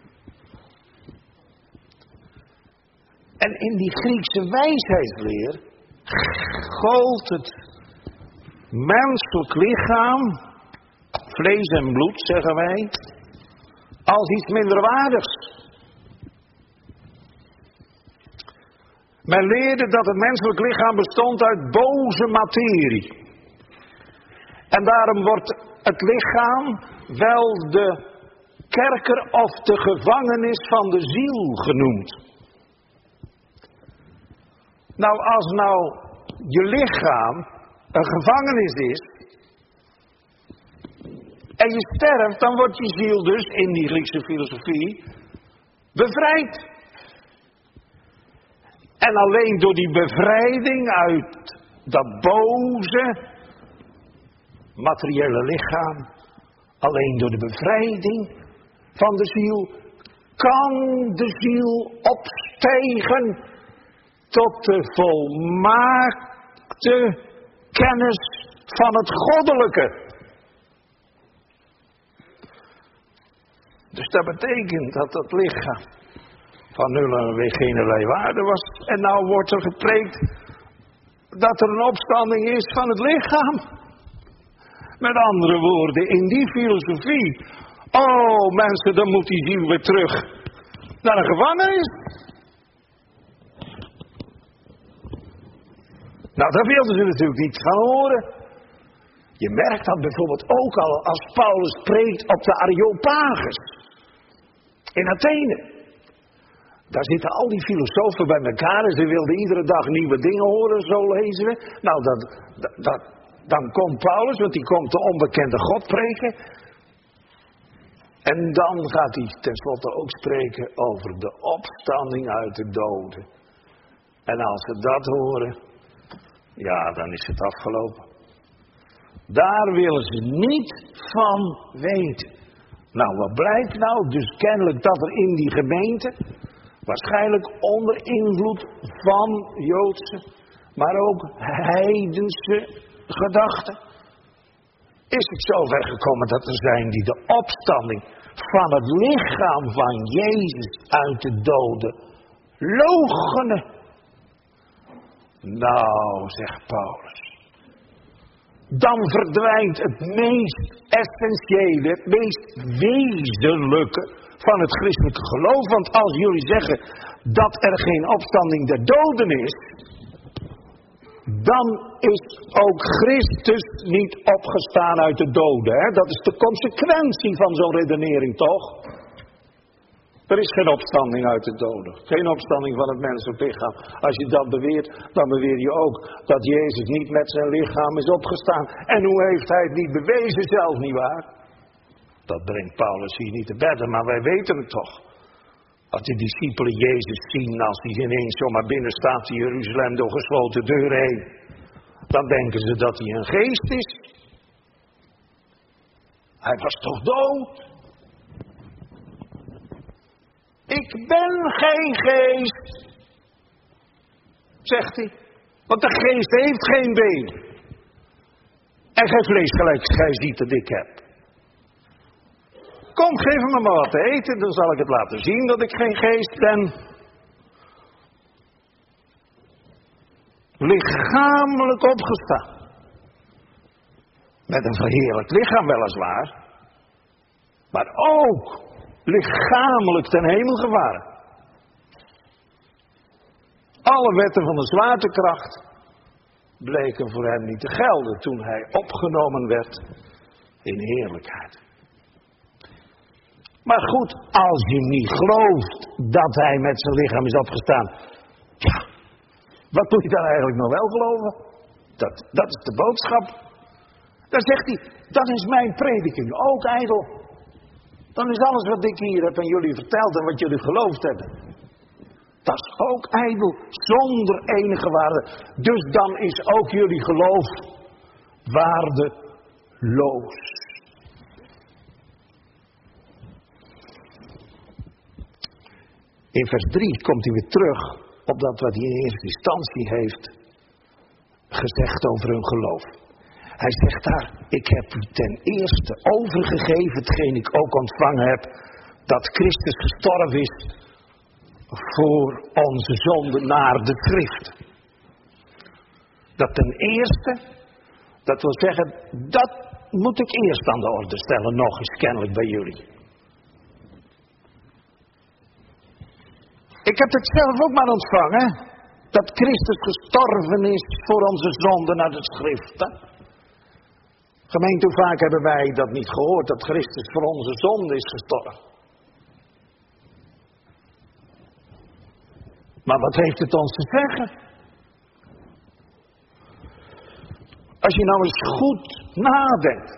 En in die Griekse wijsheidsleer gold het menselijk lichaam, vlees en bloed zeggen wij, als iets minderwaardigs. Men leerde dat het menselijk lichaam bestond uit boze materie. En daarom wordt het lichaam wel de kerker of de gevangenis van de ziel genoemd. Nou, als nou je lichaam een gevangenis is en je sterft, dan wordt je ziel dus in die Griekse filosofie bevrijd. En alleen door die bevrijding uit dat boze materiële lichaam, alleen door de bevrijding van de ziel, kan de ziel opstijgen tot de volmaakte kennis van het goddelijke. Dus dat betekent dat het lichaam van nul en weer geen waarde was. En nou wordt er gepreekt dat er een opstanding is van het lichaam. Met andere woorden, in die filosofie. Oh mensen, dan moet die ziel weer terug naar een gevangenis. Nou, daar wilden ze natuurlijk niet van horen. Je merkt dat bijvoorbeeld ook al als Paulus preekt op de Areopagus. In Athene. Daar zitten al die filosofen bij elkaar en ze wilden iedere dag nieuwe dingen horen, zo lezen we. Nou, dat, dat, dat, dan komt Paulus, want die komt de onbekende God preken. En dan gaat hij tenslotte ook spreken over de opstanding uit de doden. En als ze dat horen, ja, dan is het afgelopen. Daar willen ze niet van weten. Nou, wat blijkt nou? Dus kennelijk dat er in die gemeente, waarschijnlijk onder invloed van Joodse, maar ook heidense gedachten, is het zover gekomen dat er zijn die de opstanding van het lichaam van Jezus uit de doden loochenen. Nou, zegt Paulus, dan verdwijnt het meest essentiële, het meest wezenlijke van het christelijke geloof. Want als jullie zeggen dat er geen opstanding der doden is, dan is ook Christus niet opgestaan uit de doden. Hè? Dat is de consequentie van zo'n redenering, toch? Er is geen opstanding uit de doden. Geen opstanding van het menselijk lichaam. Als je dat beweert, dan beweer je ook dat Jezus niet met zijn lichaam is opgestaan. En hoe heeft hij het niet bewezen zelf, nietwaar? Dat brengt Paulus hier niet te bedden, maar wij weten het toch. Als de discipelen Jezus zien, als hij ineens zomaar binnen staat in Jeruzalem door gesloten deuren heen, dan denken ze dat hij een geest is. Hij was toch dood? Ik ben geen geest, zegt hij. Want de geest heeft geen been. En geen vlees gelijk gij ziet dat ik heb. Kom, geef me maar wat te eten, dan zal ik het laten zien dat ik geen geest ben. Lichamelijk opgestaan. Met een verheerlijk lichaam weliswaar. Maar ook lichamelijk ten hemel gevaren. Alle wetten van de zwaartekracht bleken voor hem niet te gelden toen hij opgenomen werd in heerlijkheid. Maar goed, als je niet gelooft dat hij met zijn lichaam is opgestaan, ja, wat moet je dan eigenlijk nog wel geloven? Dat, dat is de boodschap. Dan zegt hij, dan is mijn prediking ook ijdel. Dan is alles wat ik hier heb aan jullie verteld en wat jullie geloofd hebben, dat is ook ijdel, zonder enige waarde. Dus dan is ook jullie geloof waardeloos. In vers drie komt hij weer terug op dat wat hij in eerste instantie heeft gezegd over hun geloof. Hij zegt daar, ik heb u ten eerste overgegeven, hetgeen ik ook ontvangen heb, dat Christus gestorven is voor onze zonde naar de schrift. Dat ten eerste, dat wil zeggen, dat moet ik eerst aan de orde stellen, nog eens kennelijk bij jullie. Ik heb het zelf ook maar ontvangen, dat Christus gestorven is voor onze zonde naar de schriften. Gemeente, hoe vaak hebben wij dat niet gehoord, dat Christus voor onze zonde is gestorven? Maar wat heeft het ons te zeggen? Als je nou eens goed nadenkt.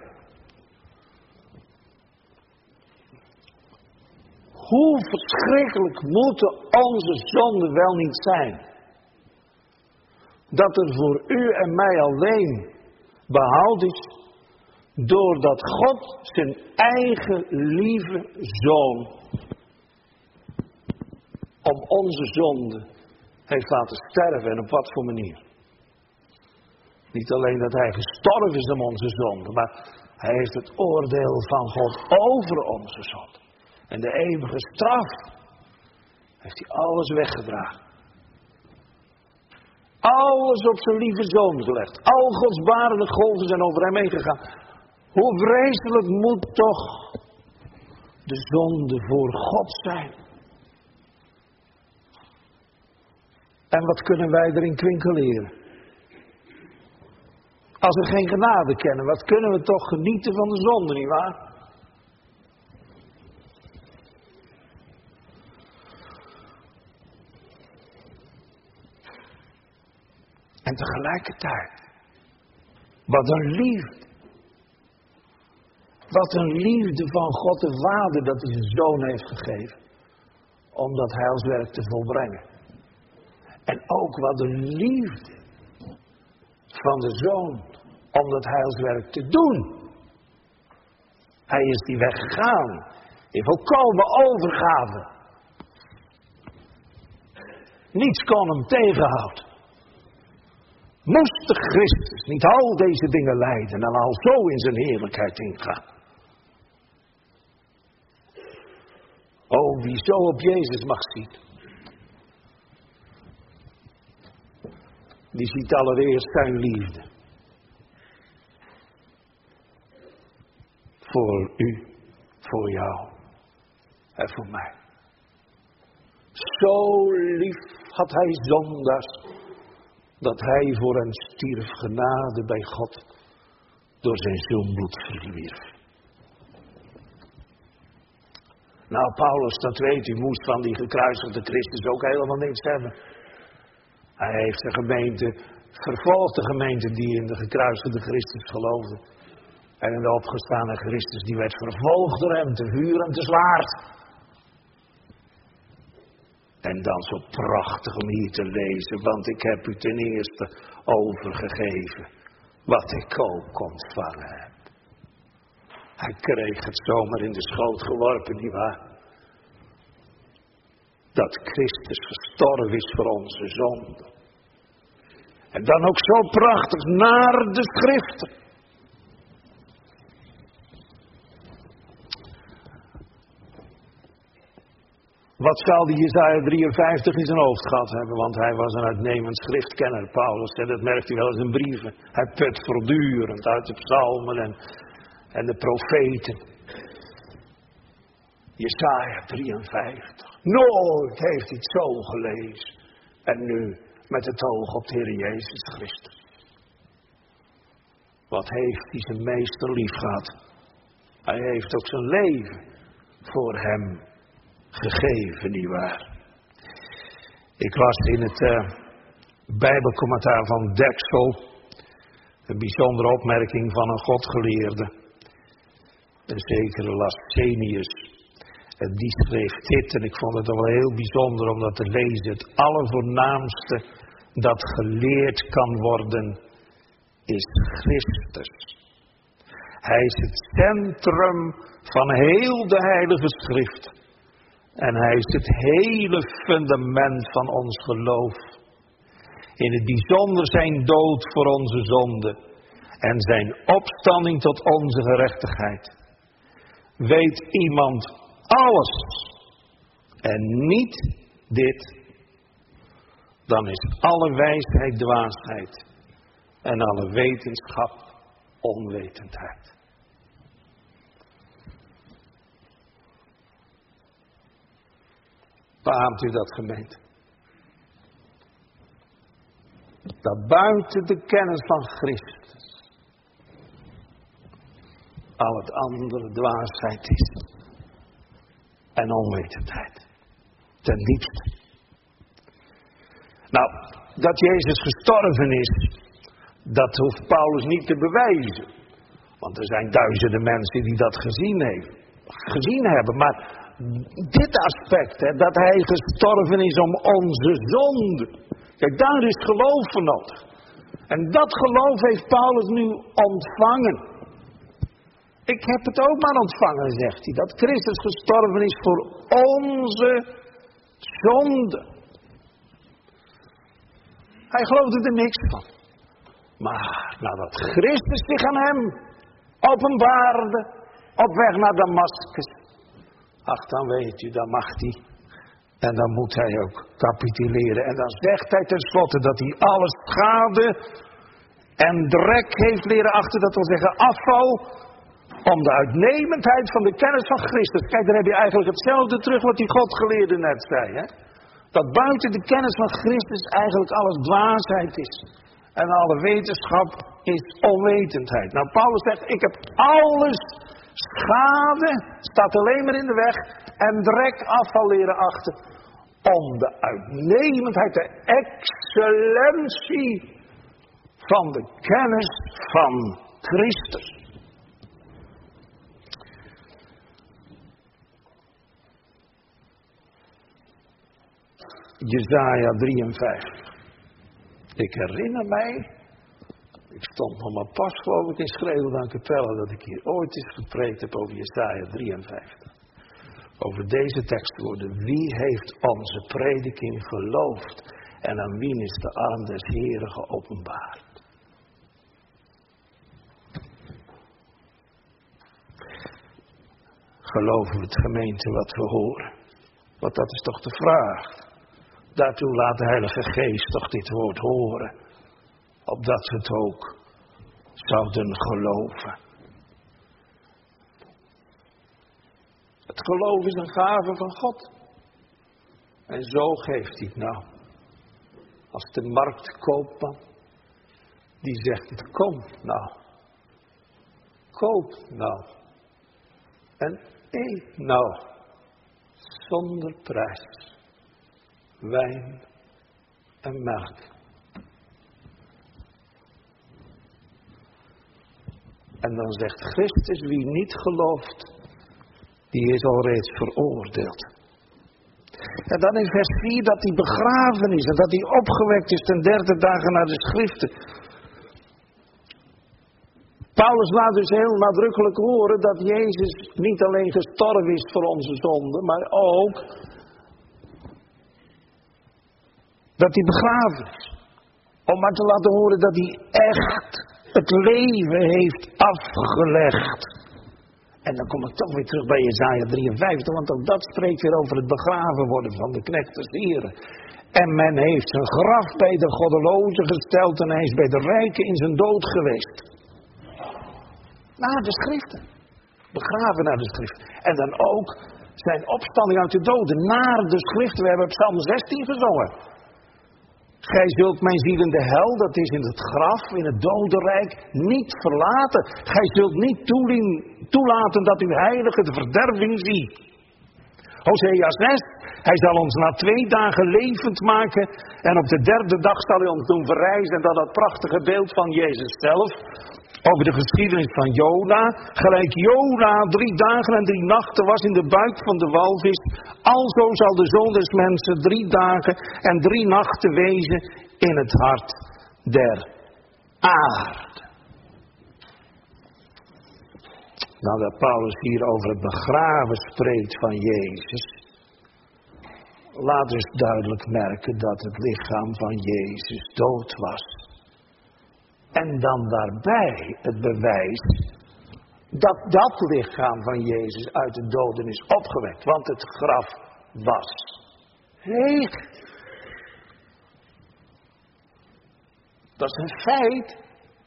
Hoe verschrikkelijk moeten onze zonden wel niet zijn? Dat er voor u en mij alleen behoud is, doordat God zijn eigen lieve Zoon om onze zonde heeft laten sterven, en op wat voor manier. Niet alleen dat hij gestorven is om onze zonde, maar hij heeft het oordeel van God over onze zonde. En de eeuwige straf heeft hij alles weggedragen. Alles op zijn lieve Zoon gelegd. Al Gods barende golven zijn over hem heen gegaan. Hoe vreselijk moet toch de zonde voor God zijn? En wat kunnen wij erin kwinkeleren? Als we geen genade kennen, wat kunnen we toch genieten van de zonde, nietwaar? En tegelijkertijd, wat een liefde. Wat een liefde van God de Vader dat hij zijn Zoon heeft gegeven. Om dat heilswerk te volbrengen. En ook wat een liefde van de Zoon om dat heilswerk te doen. Hij is die weg gegaan. In volkomen overgave. Niets kon hem tegenhouden. Moest de Christus niet al deze dingen lijden en al zo in zijn heerlijkheid ingaan? Oh, wie zo op Jezus mag zien. Die ziet allereerst zijn liefde. Voor u, voor jou en voor mij. Zo lief had hij zondaars, dat hij voor hen stierf, genade bij God, door zijn zoonbloed verwierf. Nou, Paulus, dat weet u, moest van die gekruisigde Christus ook helemaal niets hebben. Hij heeft de gemeente vervolgd, de gemeente die in de gekruisigde Christus geloofde. En in de opgestane Christus, die werd vervolgd door hem, te vuur en te zwaard. En dan zo prachtig om hier te lezen, want ik heb u ten eerste overgegeven wat ik ook ontvangen heb. Hij kreeg het zomaar in de schoot geworpen, nietwaar? Dat Christus gestorven is voor onze zonde. En dan ook zo prachtig naar de schriften. Wat zal die Jesaja drieënvijftig in zijn hoofd gehad hebben? Want hij was een uitnemend schriftkenner, Paulus. En dat merkt u wel in zijn brieven. Hij put voortdurend uit de psalmen en, en de profeten. Jesaja drieënvijftig. Nooit heeft hij het zo gelezen. En nu met het oog op de Heer Jezus Christus. Wat heeft hij zijn meester lief gehad? Hij heeft ook zijn leven voor hem gegeven, nietwaar? Ik las in het uh, Bijbelcommentaar van Deksel een bijzondere opmerking van een godgeleerde, een zekere Lascenius. En die schreef dit, en ik vond het wel heel bijzonder om dat te lezen. Het allervoornaamste dat geleerd kan worden, is Christus. Hij is het centrum van heel de Heilige Schrift. En hij is het hele fundament van ons geloof. In het bijzonder zijn dood voor onze zonde. En zijn opstanding tot onze gerechtigheid. Weet iemand alles en niet dit, dan is alle wijsheid dwaasheid en alle wetenschap onwetendheid. Beaamt u dat, gemeente? Dat buiten de kennis van Christus al het andere dwaasheid is en onwetendheid. Ten diepste. Nou, dat Jezus gestorven is, dat hoeft Paulus niet te bewijzen. Want er zijn duizenden mensen die dat gezien, heeft, gezien hebben. Maar dit aspect, hè, dat hij gestorven is om onze zonde. Kijk, daar is geloof voor nodig. En dat geloof heeft Paulus nu ontvangen. Ik heb het ook maar ontvangen, zegt hij. Dat Christus gestorven is voor onze zonde. Hij geloofde er niks van. Maar nadat Christus zich aan hem openbaarde, op weg naar Damascus. Ach, dan weet u, dan mag hij. En dan moet hij ook capituleren. En dan zegt hij tenslotte dat hij alle schade en drek heeft leren achter. Dat wil zeggen afval. Om de uitnemendheid van de kennis van Christus. Kijk, daar heb je eigenlijk hetzelfde terug wat die Godgeleerde net zei. Hè? Dat buiten de kennis van Christus eigenlijk alles dwaasheid is. En alle wetenschap is onwetendheid. Nou, Paulus zegt, ik heb alles schade, staat alleen maar in de weg. En drek afval leren achter. Om de uitnemendheid, de excellentie van de kennis van Christus. Jesaja drieënvijftig. Ik herinner mij, ik stond nog maar pas geloof ik in Schreeuwel aan Capelle, dat ik hier ooit eens gepreekt heb over Jesaja drieënvijftig. Over deze tekstwoorden. Wie heeft onze prediking geloofd en aan wie is de arm des Heeren geopenbaard? Geloven we het, gemeente, wat we horen? Want dat is toch de vraag. Daartoe laat de Heilige Geest toch dit woord horen. Opdat we het ook zouden geloven. Het geloof is een gave van God. En zo geeft hij het nou. Als de marktkoopman. Die zegt, kom nou. Koop nou. En eet nou. Zonder prijs. Wijn en melk. En dan zegt Christus, wie niet gelooft, die is al reeds veroordeeld. En dan in vers vier dat hij begraven is en dat hij opgewekt is ten derde dagen naar de schriften. Paulus laat dus heel nadrukkelijk horen dat Jezus niet alleen gestorven is voor onze zonden, maar ook dat hij begraven is. Om maar te laten horen dat hij echt het leven heeft afgelegd. En dan kom ik toch weer terug bij Jesaja drieënvijftig, want ook dat spreekt weer over het begraven worden van de knecht des Heren. En men heeft zijn graf bij de goddeloze gesteld en hij is bij de rijken in zijn dood geweest. Naar de schriften. Begraven naar de schriften. En dan ook zijn opstanding uit de doden naar de schriften. We hebben Psalm zestien gezongen. Gij zult mijn ziel in de hel, dat is in het graf, in het dodenrijk, niet verlaten. Gij zult niet toelaten dat uw heilige de verderving ziet. Hosea zes, hij zal ons na twee dagen levend maken en op de derde dag zal hij ons doen verrijzen. En dan dat prachtige beeld van Jezus zelf, over de geschiedenis van Jona. Gelijk Jona drie dagen en drie nachten was in de buik van de walvis, alzo zal de Zoon des Mensen drie dagen en drie nachten wezen in het hart der aarde. Nou, dat Paulus hier over het begraven spreekt van Jezus, laat dus duidelijk merken dat het lichaam van Jezus dood was. En dan daarbij het bewijs dat dat lichaam van Jezus uit de doden is opgewekt. Want het graf was leeg. Dat is een feit.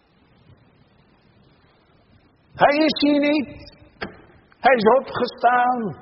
Hij is hier niet. Hij is opgestaan.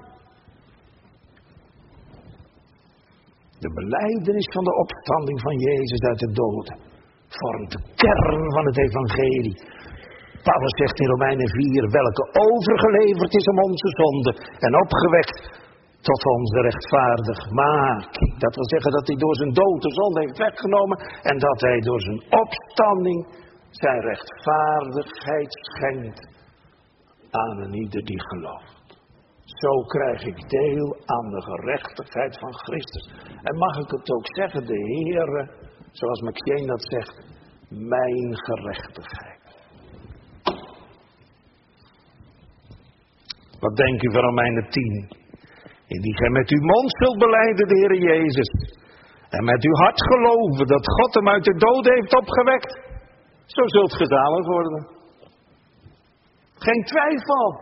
De belijdenis van de opstanding van Jezus uit de doden vormt de kern van het evangelie. Paulus zegt in Romeinen vier, welke overgeleverd is om onze zonde en opgewekt tot onze rechtvaardigmaking. Dat wil zeggen dat hij door zijn dood de zonde heeft weggenomen en dat hij door zijn opstanding zijn rechtvaardigheid schenkt aan een ieder die gelooft. Zo krijg ik deel aan de gerechtigheid van Christus. En mag ik het ook zeggen, de Heere, zoals McCain dat zegt, mijn gerechtigheid. Wat denk u van Romeinen tien? Indien gij met uw mond zult belijden de Heer Jezus en met uw hart geloven dat God hem uit de dood heeft opgewekt, zo zult ge zalig worden. Geen twijfel.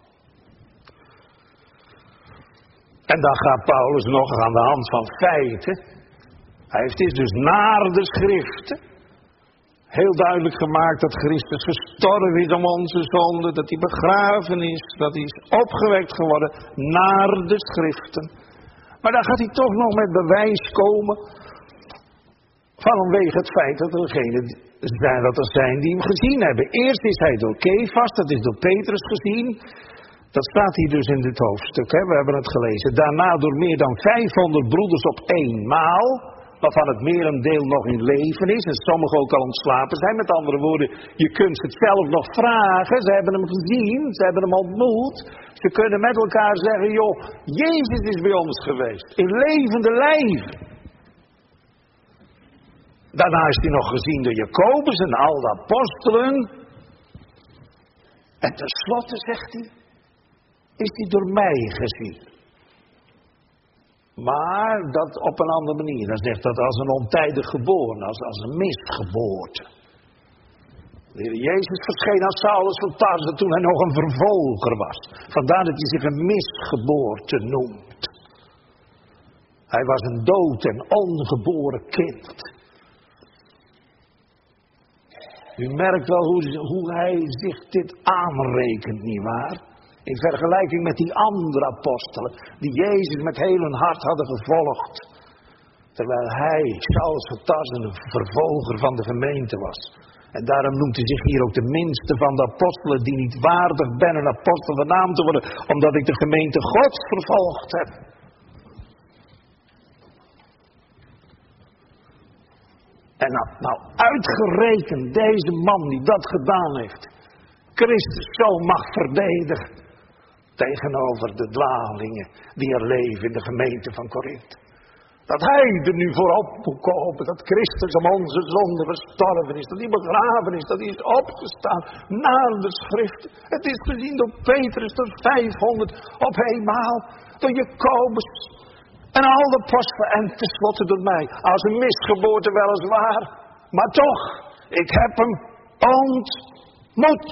En dan gaat Paulus nog aan de hand van feiten. Hij heeft dit dus naar de schriften heel duidelijk gemaakt dat Christus gestorven is om onze zonde, dat hij begraven is, dat hij is opgewekt geworden naar de schriften. Maar dan gaat hij toch nog met bewijs komen vanwege het feit dat er degenen zijn, dat er zijn die hem gezien hebben. Eerst is hij door Kefas, dat is door Petrus gezien. Dat staat hier dus in dit hoofdstuk, hè? We hebben het gelezen. Daarna door meer dan vijfhonderd broeders op eenmaal, waarvan het merendeel nog in leven is en sommigen ook al ontslapen zijn. Met andere woorden, je kunt het zelf nog vragen. Ze hebben hem gezien, ze hebben hem ontmoet. Ze kunnen met elkaar zeggen, joh, Jezus is bij ons geweest, in levende lijf. Daarna is hij nog gezien door Jacobus en al de apostelen. En tenslotte zegt hij, is hij door mij gezien. Maar dat op een andere manier. Dan zegt dat als een ontijdig geboren, als, als een misgeboorte. De Heer Jezus verscheen aan Saulus van Tarse toen hij nog een vervolger was. Vandaar dat hij zich een misgeboorte noemt. Hij was een dood en ongeboren kind. U merkt wel hoe, hoe hij zich dit aanrekent, nietwaar? In vergelijking met die andere apostelen, die Jezus met heel hun hart hadden gevolgd. Terwijl hij, Saulus van Tarse, een vervolger van de gemeente was. En daarom noemt hij zich hier ook de minste van de apostelen, die niet waardig ben een apostel genaamd te worden, omdat ik de gemeente Gods vervolgd heb. En nou, nou uitgerekend deze man die dat gedaan heeft, Christus zo mag verdedigen tegenover de dwalingen die er leven in de gemeente van Korinthe. Dat hij er nu voorop moet komen, dat Christus om onze zonde gestorven is, dat hij begraven is, dat hij is opgestaan naar de schrift. Het is gezien door Petrus, door vijfhonderd op eenmaal, door Jacobus en al de apostelen en tenslotte door mij. Als een misgeboorte weliswaar, maar toch, ik heb hem ontmoet.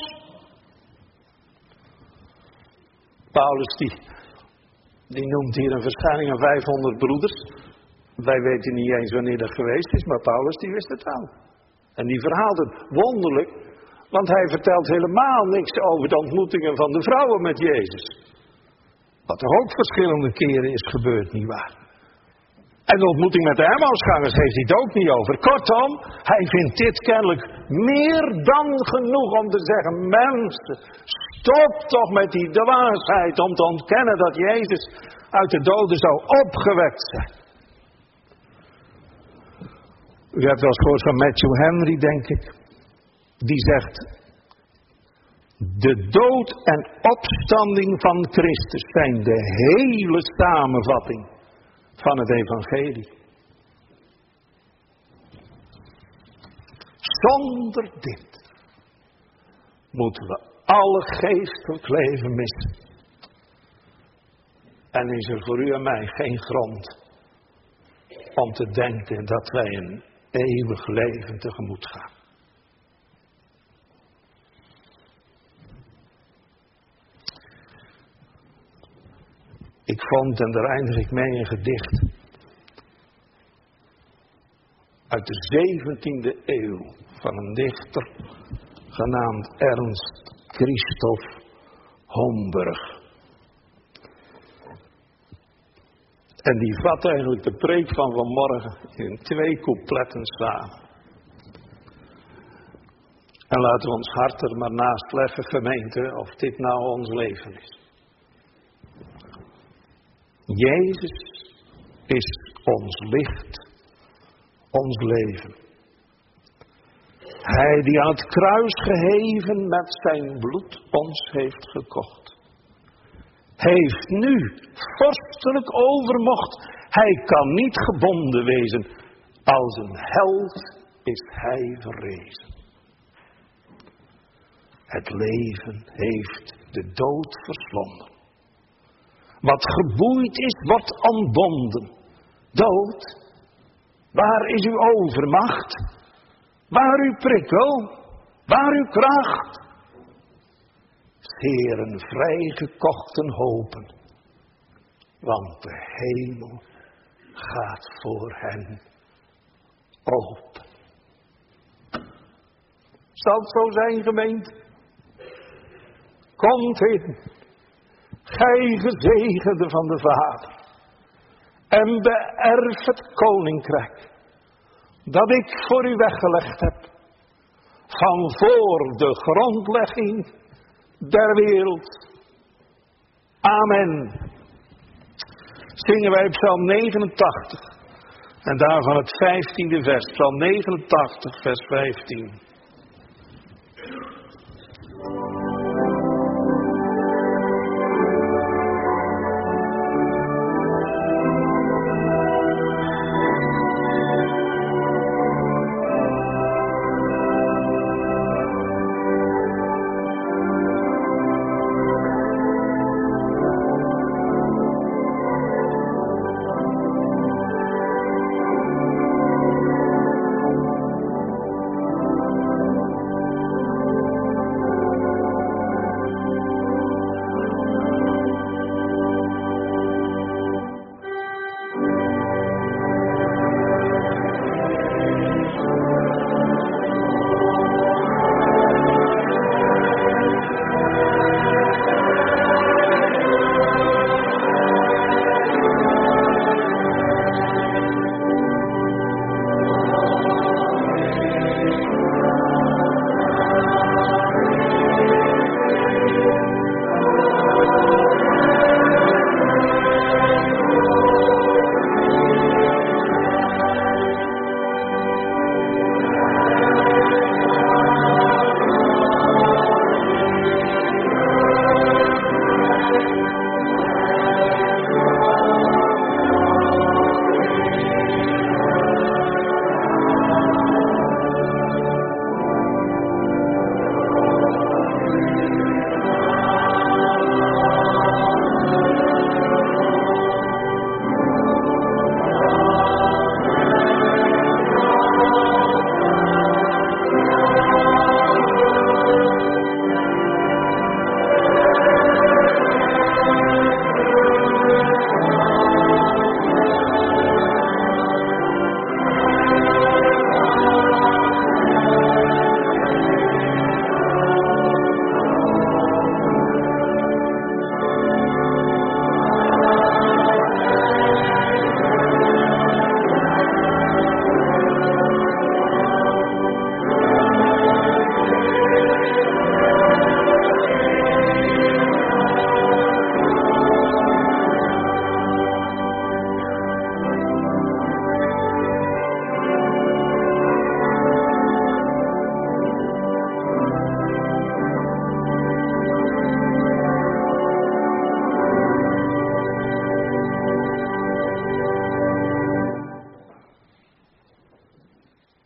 Paulus die, die noemt hier een verschijning aan vijfhonderd broeders. Wij weten niet eens wanneer dat geweest is, maar Paulus die wist het wel. En die verhaalt het wonderlijk, want hij vertelt helemaal niks over de ontmoetingen van de vrouwen met Jezus. Wat er ook verschillende keren is gebeurd, nietwaar? En de ontmoeting met de Emmausgangers heeft hij het ook niet over. Kortom, hij vindt dit kennelijk meer dan genoeg om te zeggen: mensen, stop toch met die dwaasheid om te ontkennen dat Jezus uit de doden zou opgewekt zijn. U hebt wel eens gehoord van Matthew Henry, denk ik. Die zegt: de dood en opstanding van Christus zijn de hele samenvatting van het evangelie. Zonder dit moeten we alle geestelijk leven missen. En is er voor u en mij geen grond om te denken dat wij een eeuwig leven tegemoet gaan. Ik vond, en daar eindig ik mee, een gedicht uit de zeventiende eeuw van een dichter genaamd Ernst Christoph Homburg. En die vat eigenlijk de preek van vanmorgen in twee coupletten samen. En laten we ons hart er maar naast leggen, gemeente, of dit nou ons leven is. Jezus is ons licht, ons leven. Hij die aan het kruis geheven met zijn bloed ons heeft gekocht. Heeft nu vorstelijk overmocht. Hij kan niet gebonden wezen. Als een held is hij verrezen. Het leven heeft de dood verslonden. Wat geboeid is, wordt ontbonden. Dood, waar is uw overmacht? Waar uw prikkel? Waar uw kracht? Heren vrijgekochten hopen, want de hemel gaat voor hen open. Zal het zo zijn, gemeente? Komt in, gij gezegende van de Vader, en beërf het koninkrijk dat ik voor u weggelegd heb, van voor de grondlegging der wereld. Amen. Zingen wij Psalm negenentachtig. En daarvan het vijftiende vers. Psalm negenentachtig, vers vijftien.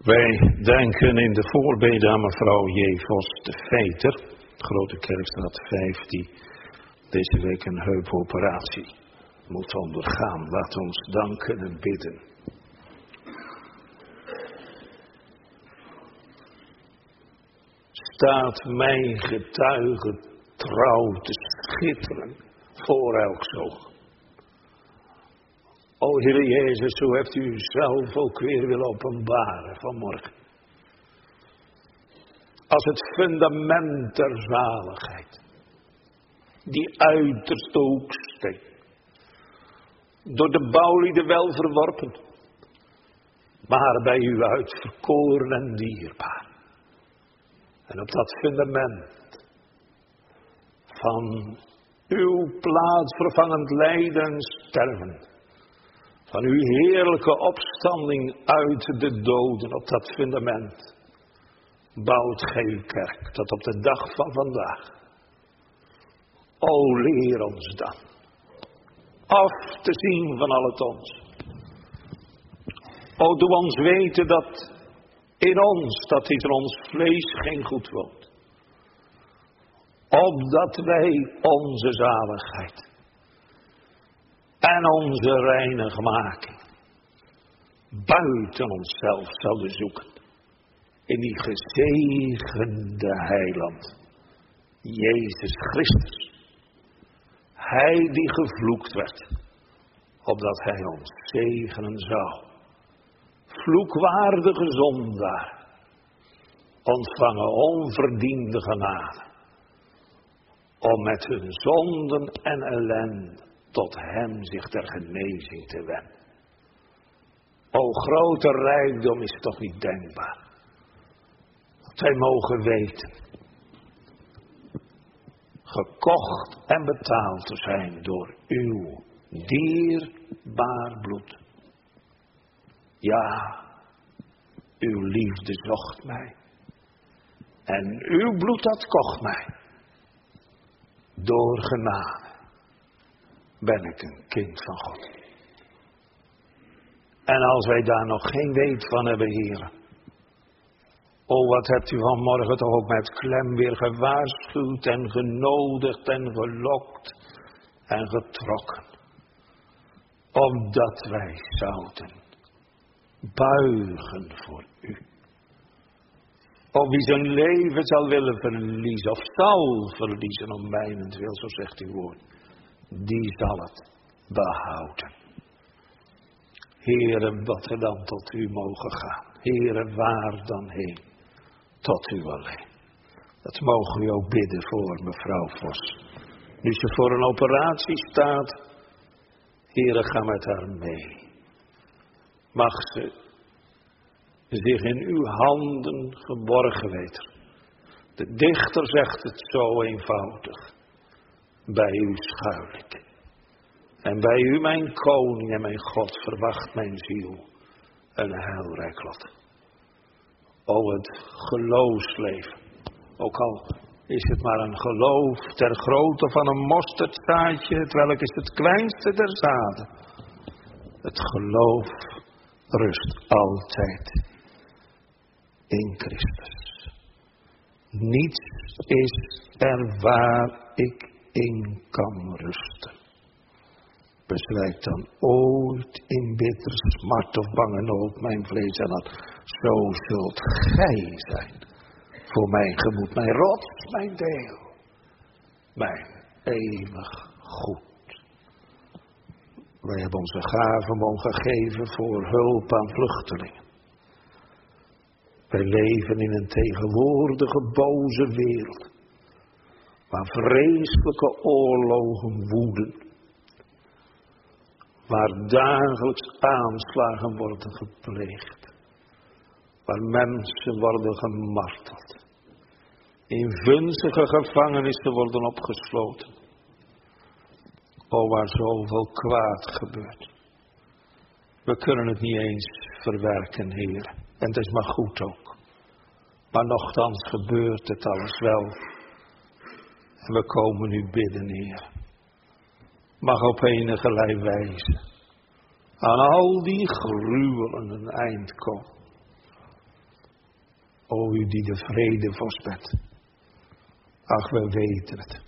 Wij denken in de voorbeden aan mevrouw J. Vos de Veter, Grote Kerkstraat vijf, die deze week een heupoperatie moet ondergaan. Laat ons danken en bidden. Staat mijn getuige trouw te schitteren voor elk zoog. O Heer Jezus, zo hebt u zelf ook weer willen openbaren vanmorgen. Als het fundament der zaligheid. Die uiterste hoeksteen. Door de bouwlieden wel verworpen. Maar bij u uitverkoren en dierbaar. En op dat fundament. Van uw plaatsvervangend lijden en sterven. Van uw heerlijke opstanding uit de doden op dat fundament. Bouwt gij uw kerk tot op de dag van vandaag. O leer ons dan. Af te zien van al het ons. O doe ons weten dat in ons, dat is in ons vlees geen goed woont. Opdat wij onze zaligheid. En onze reinigmaking. Buiten onszelf zouden zoeken. In die gezegende heiland. Jezus Christus. Hij die gevloekt werd. Opdat hij ons zegenen zou. Vloekwaardige zondaar. Ontvangen onverdiende genade. Om met hun zonden en ellende. Tot hem zich ter genezing te wenden. O grote rijkdom is toch niet denkbaar. Dat wij mogen weten. Gekocht en betaald te zijn door uw dierbaar bloed. Ja, uw liefde zocht mij. En uw bloed dat kocht mij. Door genade. Ben ik een kind van God. En als wij daar nog geen weet van hebben, heren. O, wat hebt u vanmorgen toch ook met klem weer gewaarschuwd en genodigd en gelokt en getrokken. Opdat wij zouden buigen voor u. O, wie zijn leven zal willen verliezen of zal verliezen om mijnentwil, zo zegt uw woord. Die zal het behouden. Heere, wat we dan tot u mogen gaan. Heere, waar dan heen? Tot u alleen. Dat mogen we ook bidden voor mevrouw Vos. Nu ze voor een operatie staat. Heere, ga met haar mee. Mag ze zich in uw handen geborgen weten. De dichter zegt het zo eenvoudig. Bij u schuil ik. En bij u, mijn koning en mijn God, verwacht mijn ziel een heilrijk lot. O, het geloofsleven. Ook al is het maar een geloof ter grootte van een mosterdzaadje, terwijl is het kleinste der zaden. Het geloof rust altijd in Christus. Niets is er waar ik in kan rusten. Bezwijkt dan ooit in bitter smart of bange nood mijn vlees en dat. Zo zult gij zijn. Voor mijn gemoed, mijn rots, mijn deel. Mijn eeuwig goed. Wij hebben onze gaven mogen geven voor hulp aan vluchtelingen. Wij leven in een tegenwoordige boze wereld. Waar vreselijke oorlogen woeden. Waar dagelijks aanslagen worden gepleegd. Waar mensen worden gemarteld. In vunzige gevangenissen worden opgesloten. O, waar zoveel kwaad gebeurt. We kunnen het niet eens verwerken, Heer. En het is maar goed ook. Maar nochtans gebeurt het alles wel. En we komen nu bidden, Heer. Mag op enigerlei wijze aan al die gruwelen een eind komen. O u die de vrede voorspet. Ach, we weten het.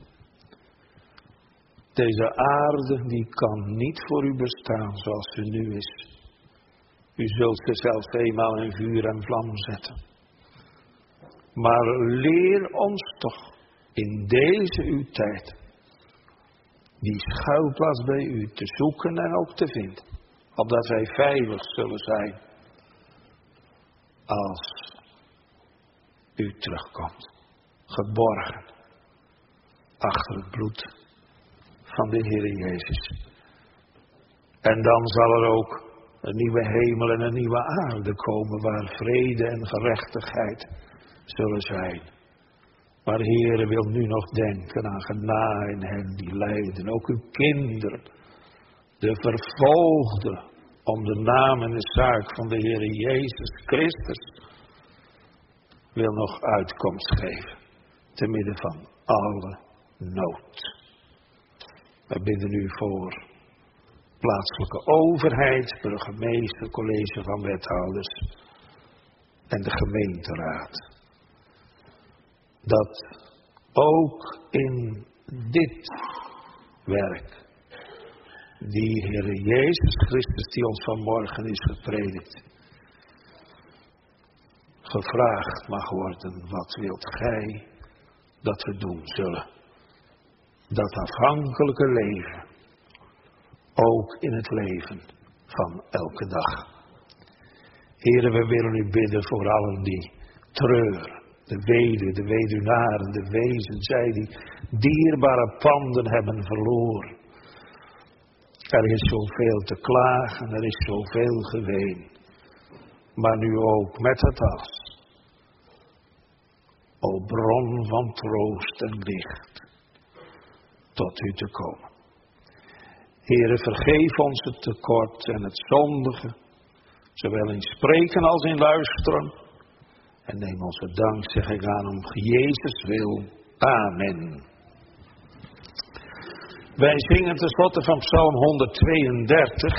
Deze aarde die kan niet voor u bestaan zoals ze nu is. U zult ze zelfs eenmaal in vuur en vlam zetten. Maar leer ons toch in deze uw tijd die schuilplaats bij u te zoeken en ook te vinden. Opdat wij veilig zullen zijn als u terugkomt. Geborgen achter het bloed van de Heer Jezus. En dan zal er ook een nieuwe hemel en een nieuwe aarde komen waar vrede en gerechtigheid zullen zijn. Maar de Heer wil nu nog denken aan genade in hen die lijden. Ook uw kinderen, de vervolgden, om de naam en de zaak van de Heer Jezus Christus, wil nog uitkomst geven. Te midden van alle nood. We bidden u voor plaatselijke overheid, burgemeester, college van wethouders en de gemeenteraad. Dat ook in dit werk, die Heer Jezus Christus die ons vanmorgen is gepredikt, gevraagd mag worden, wat wilt gij dat we doen zullen? Dat afhankelijke leven, ook in het leven van elke dag. Heren, we willen u bidden voor allen die treuren. De weduwe, de weduwnaren, de wezen, zij die dierbare panden hebben verloren. Er is zoveel te klagen, er is zoveel geween. Maar nu ook met het as. O bron van troost en licht, tot u te komen. Heere, vergeef ons het tekort en het zondige, zowel in spreken als in luisteren. En neem onze dankzegging aan om Jezus wil. Amen. Wij zingen tenslotte van Psalm honderdtweeëndertig.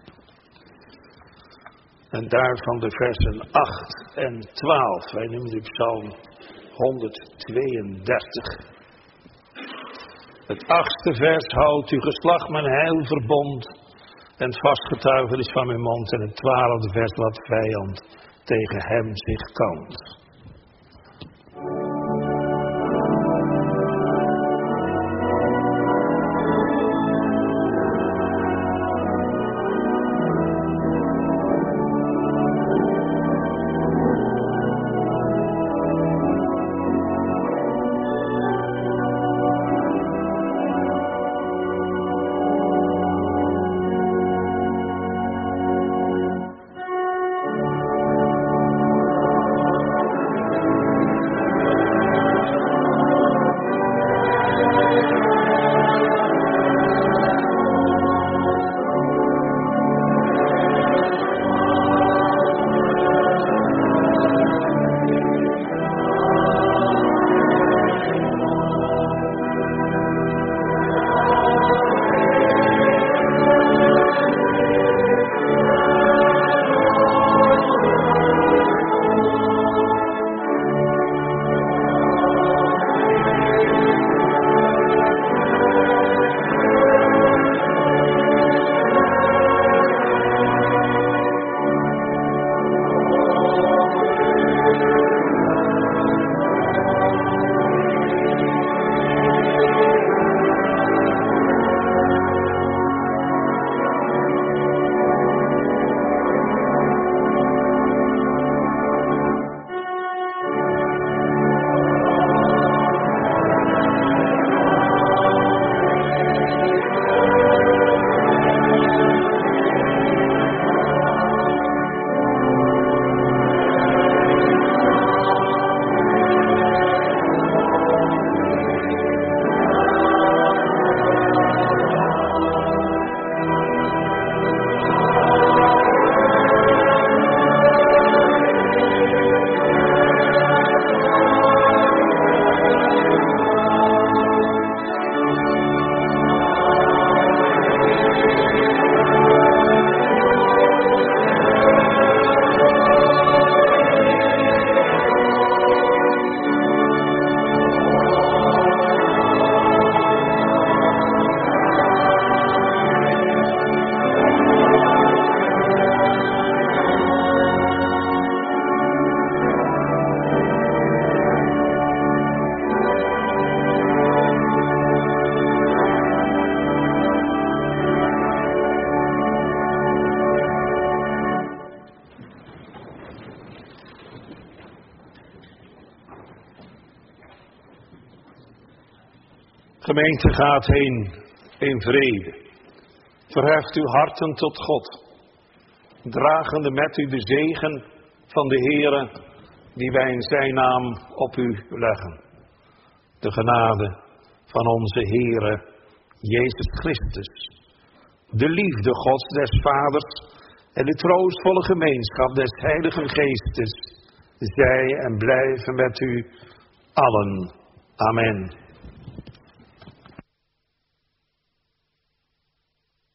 En daarvan de versen acht en twaalf. Wij noemen die Psalm honderdtweeëndertig. Het achtste vers houdt uw geslacht mijn heil verbond. En het vastgetuigen is van mijn mond. En het twaalfde vers wat vijand tegen hem zich kant. gemeente gaat heen in vrede. Verheft uw harten tot God, dragende met u de zegen van de Heere, die wij in zijn naam op u leggen. De genade van onze Heere Jezus Christus, de liefde Gods des Vaders en de troostvolle gemeenschap des Heiligen Geestes, zij en blijven met u allen. Amen.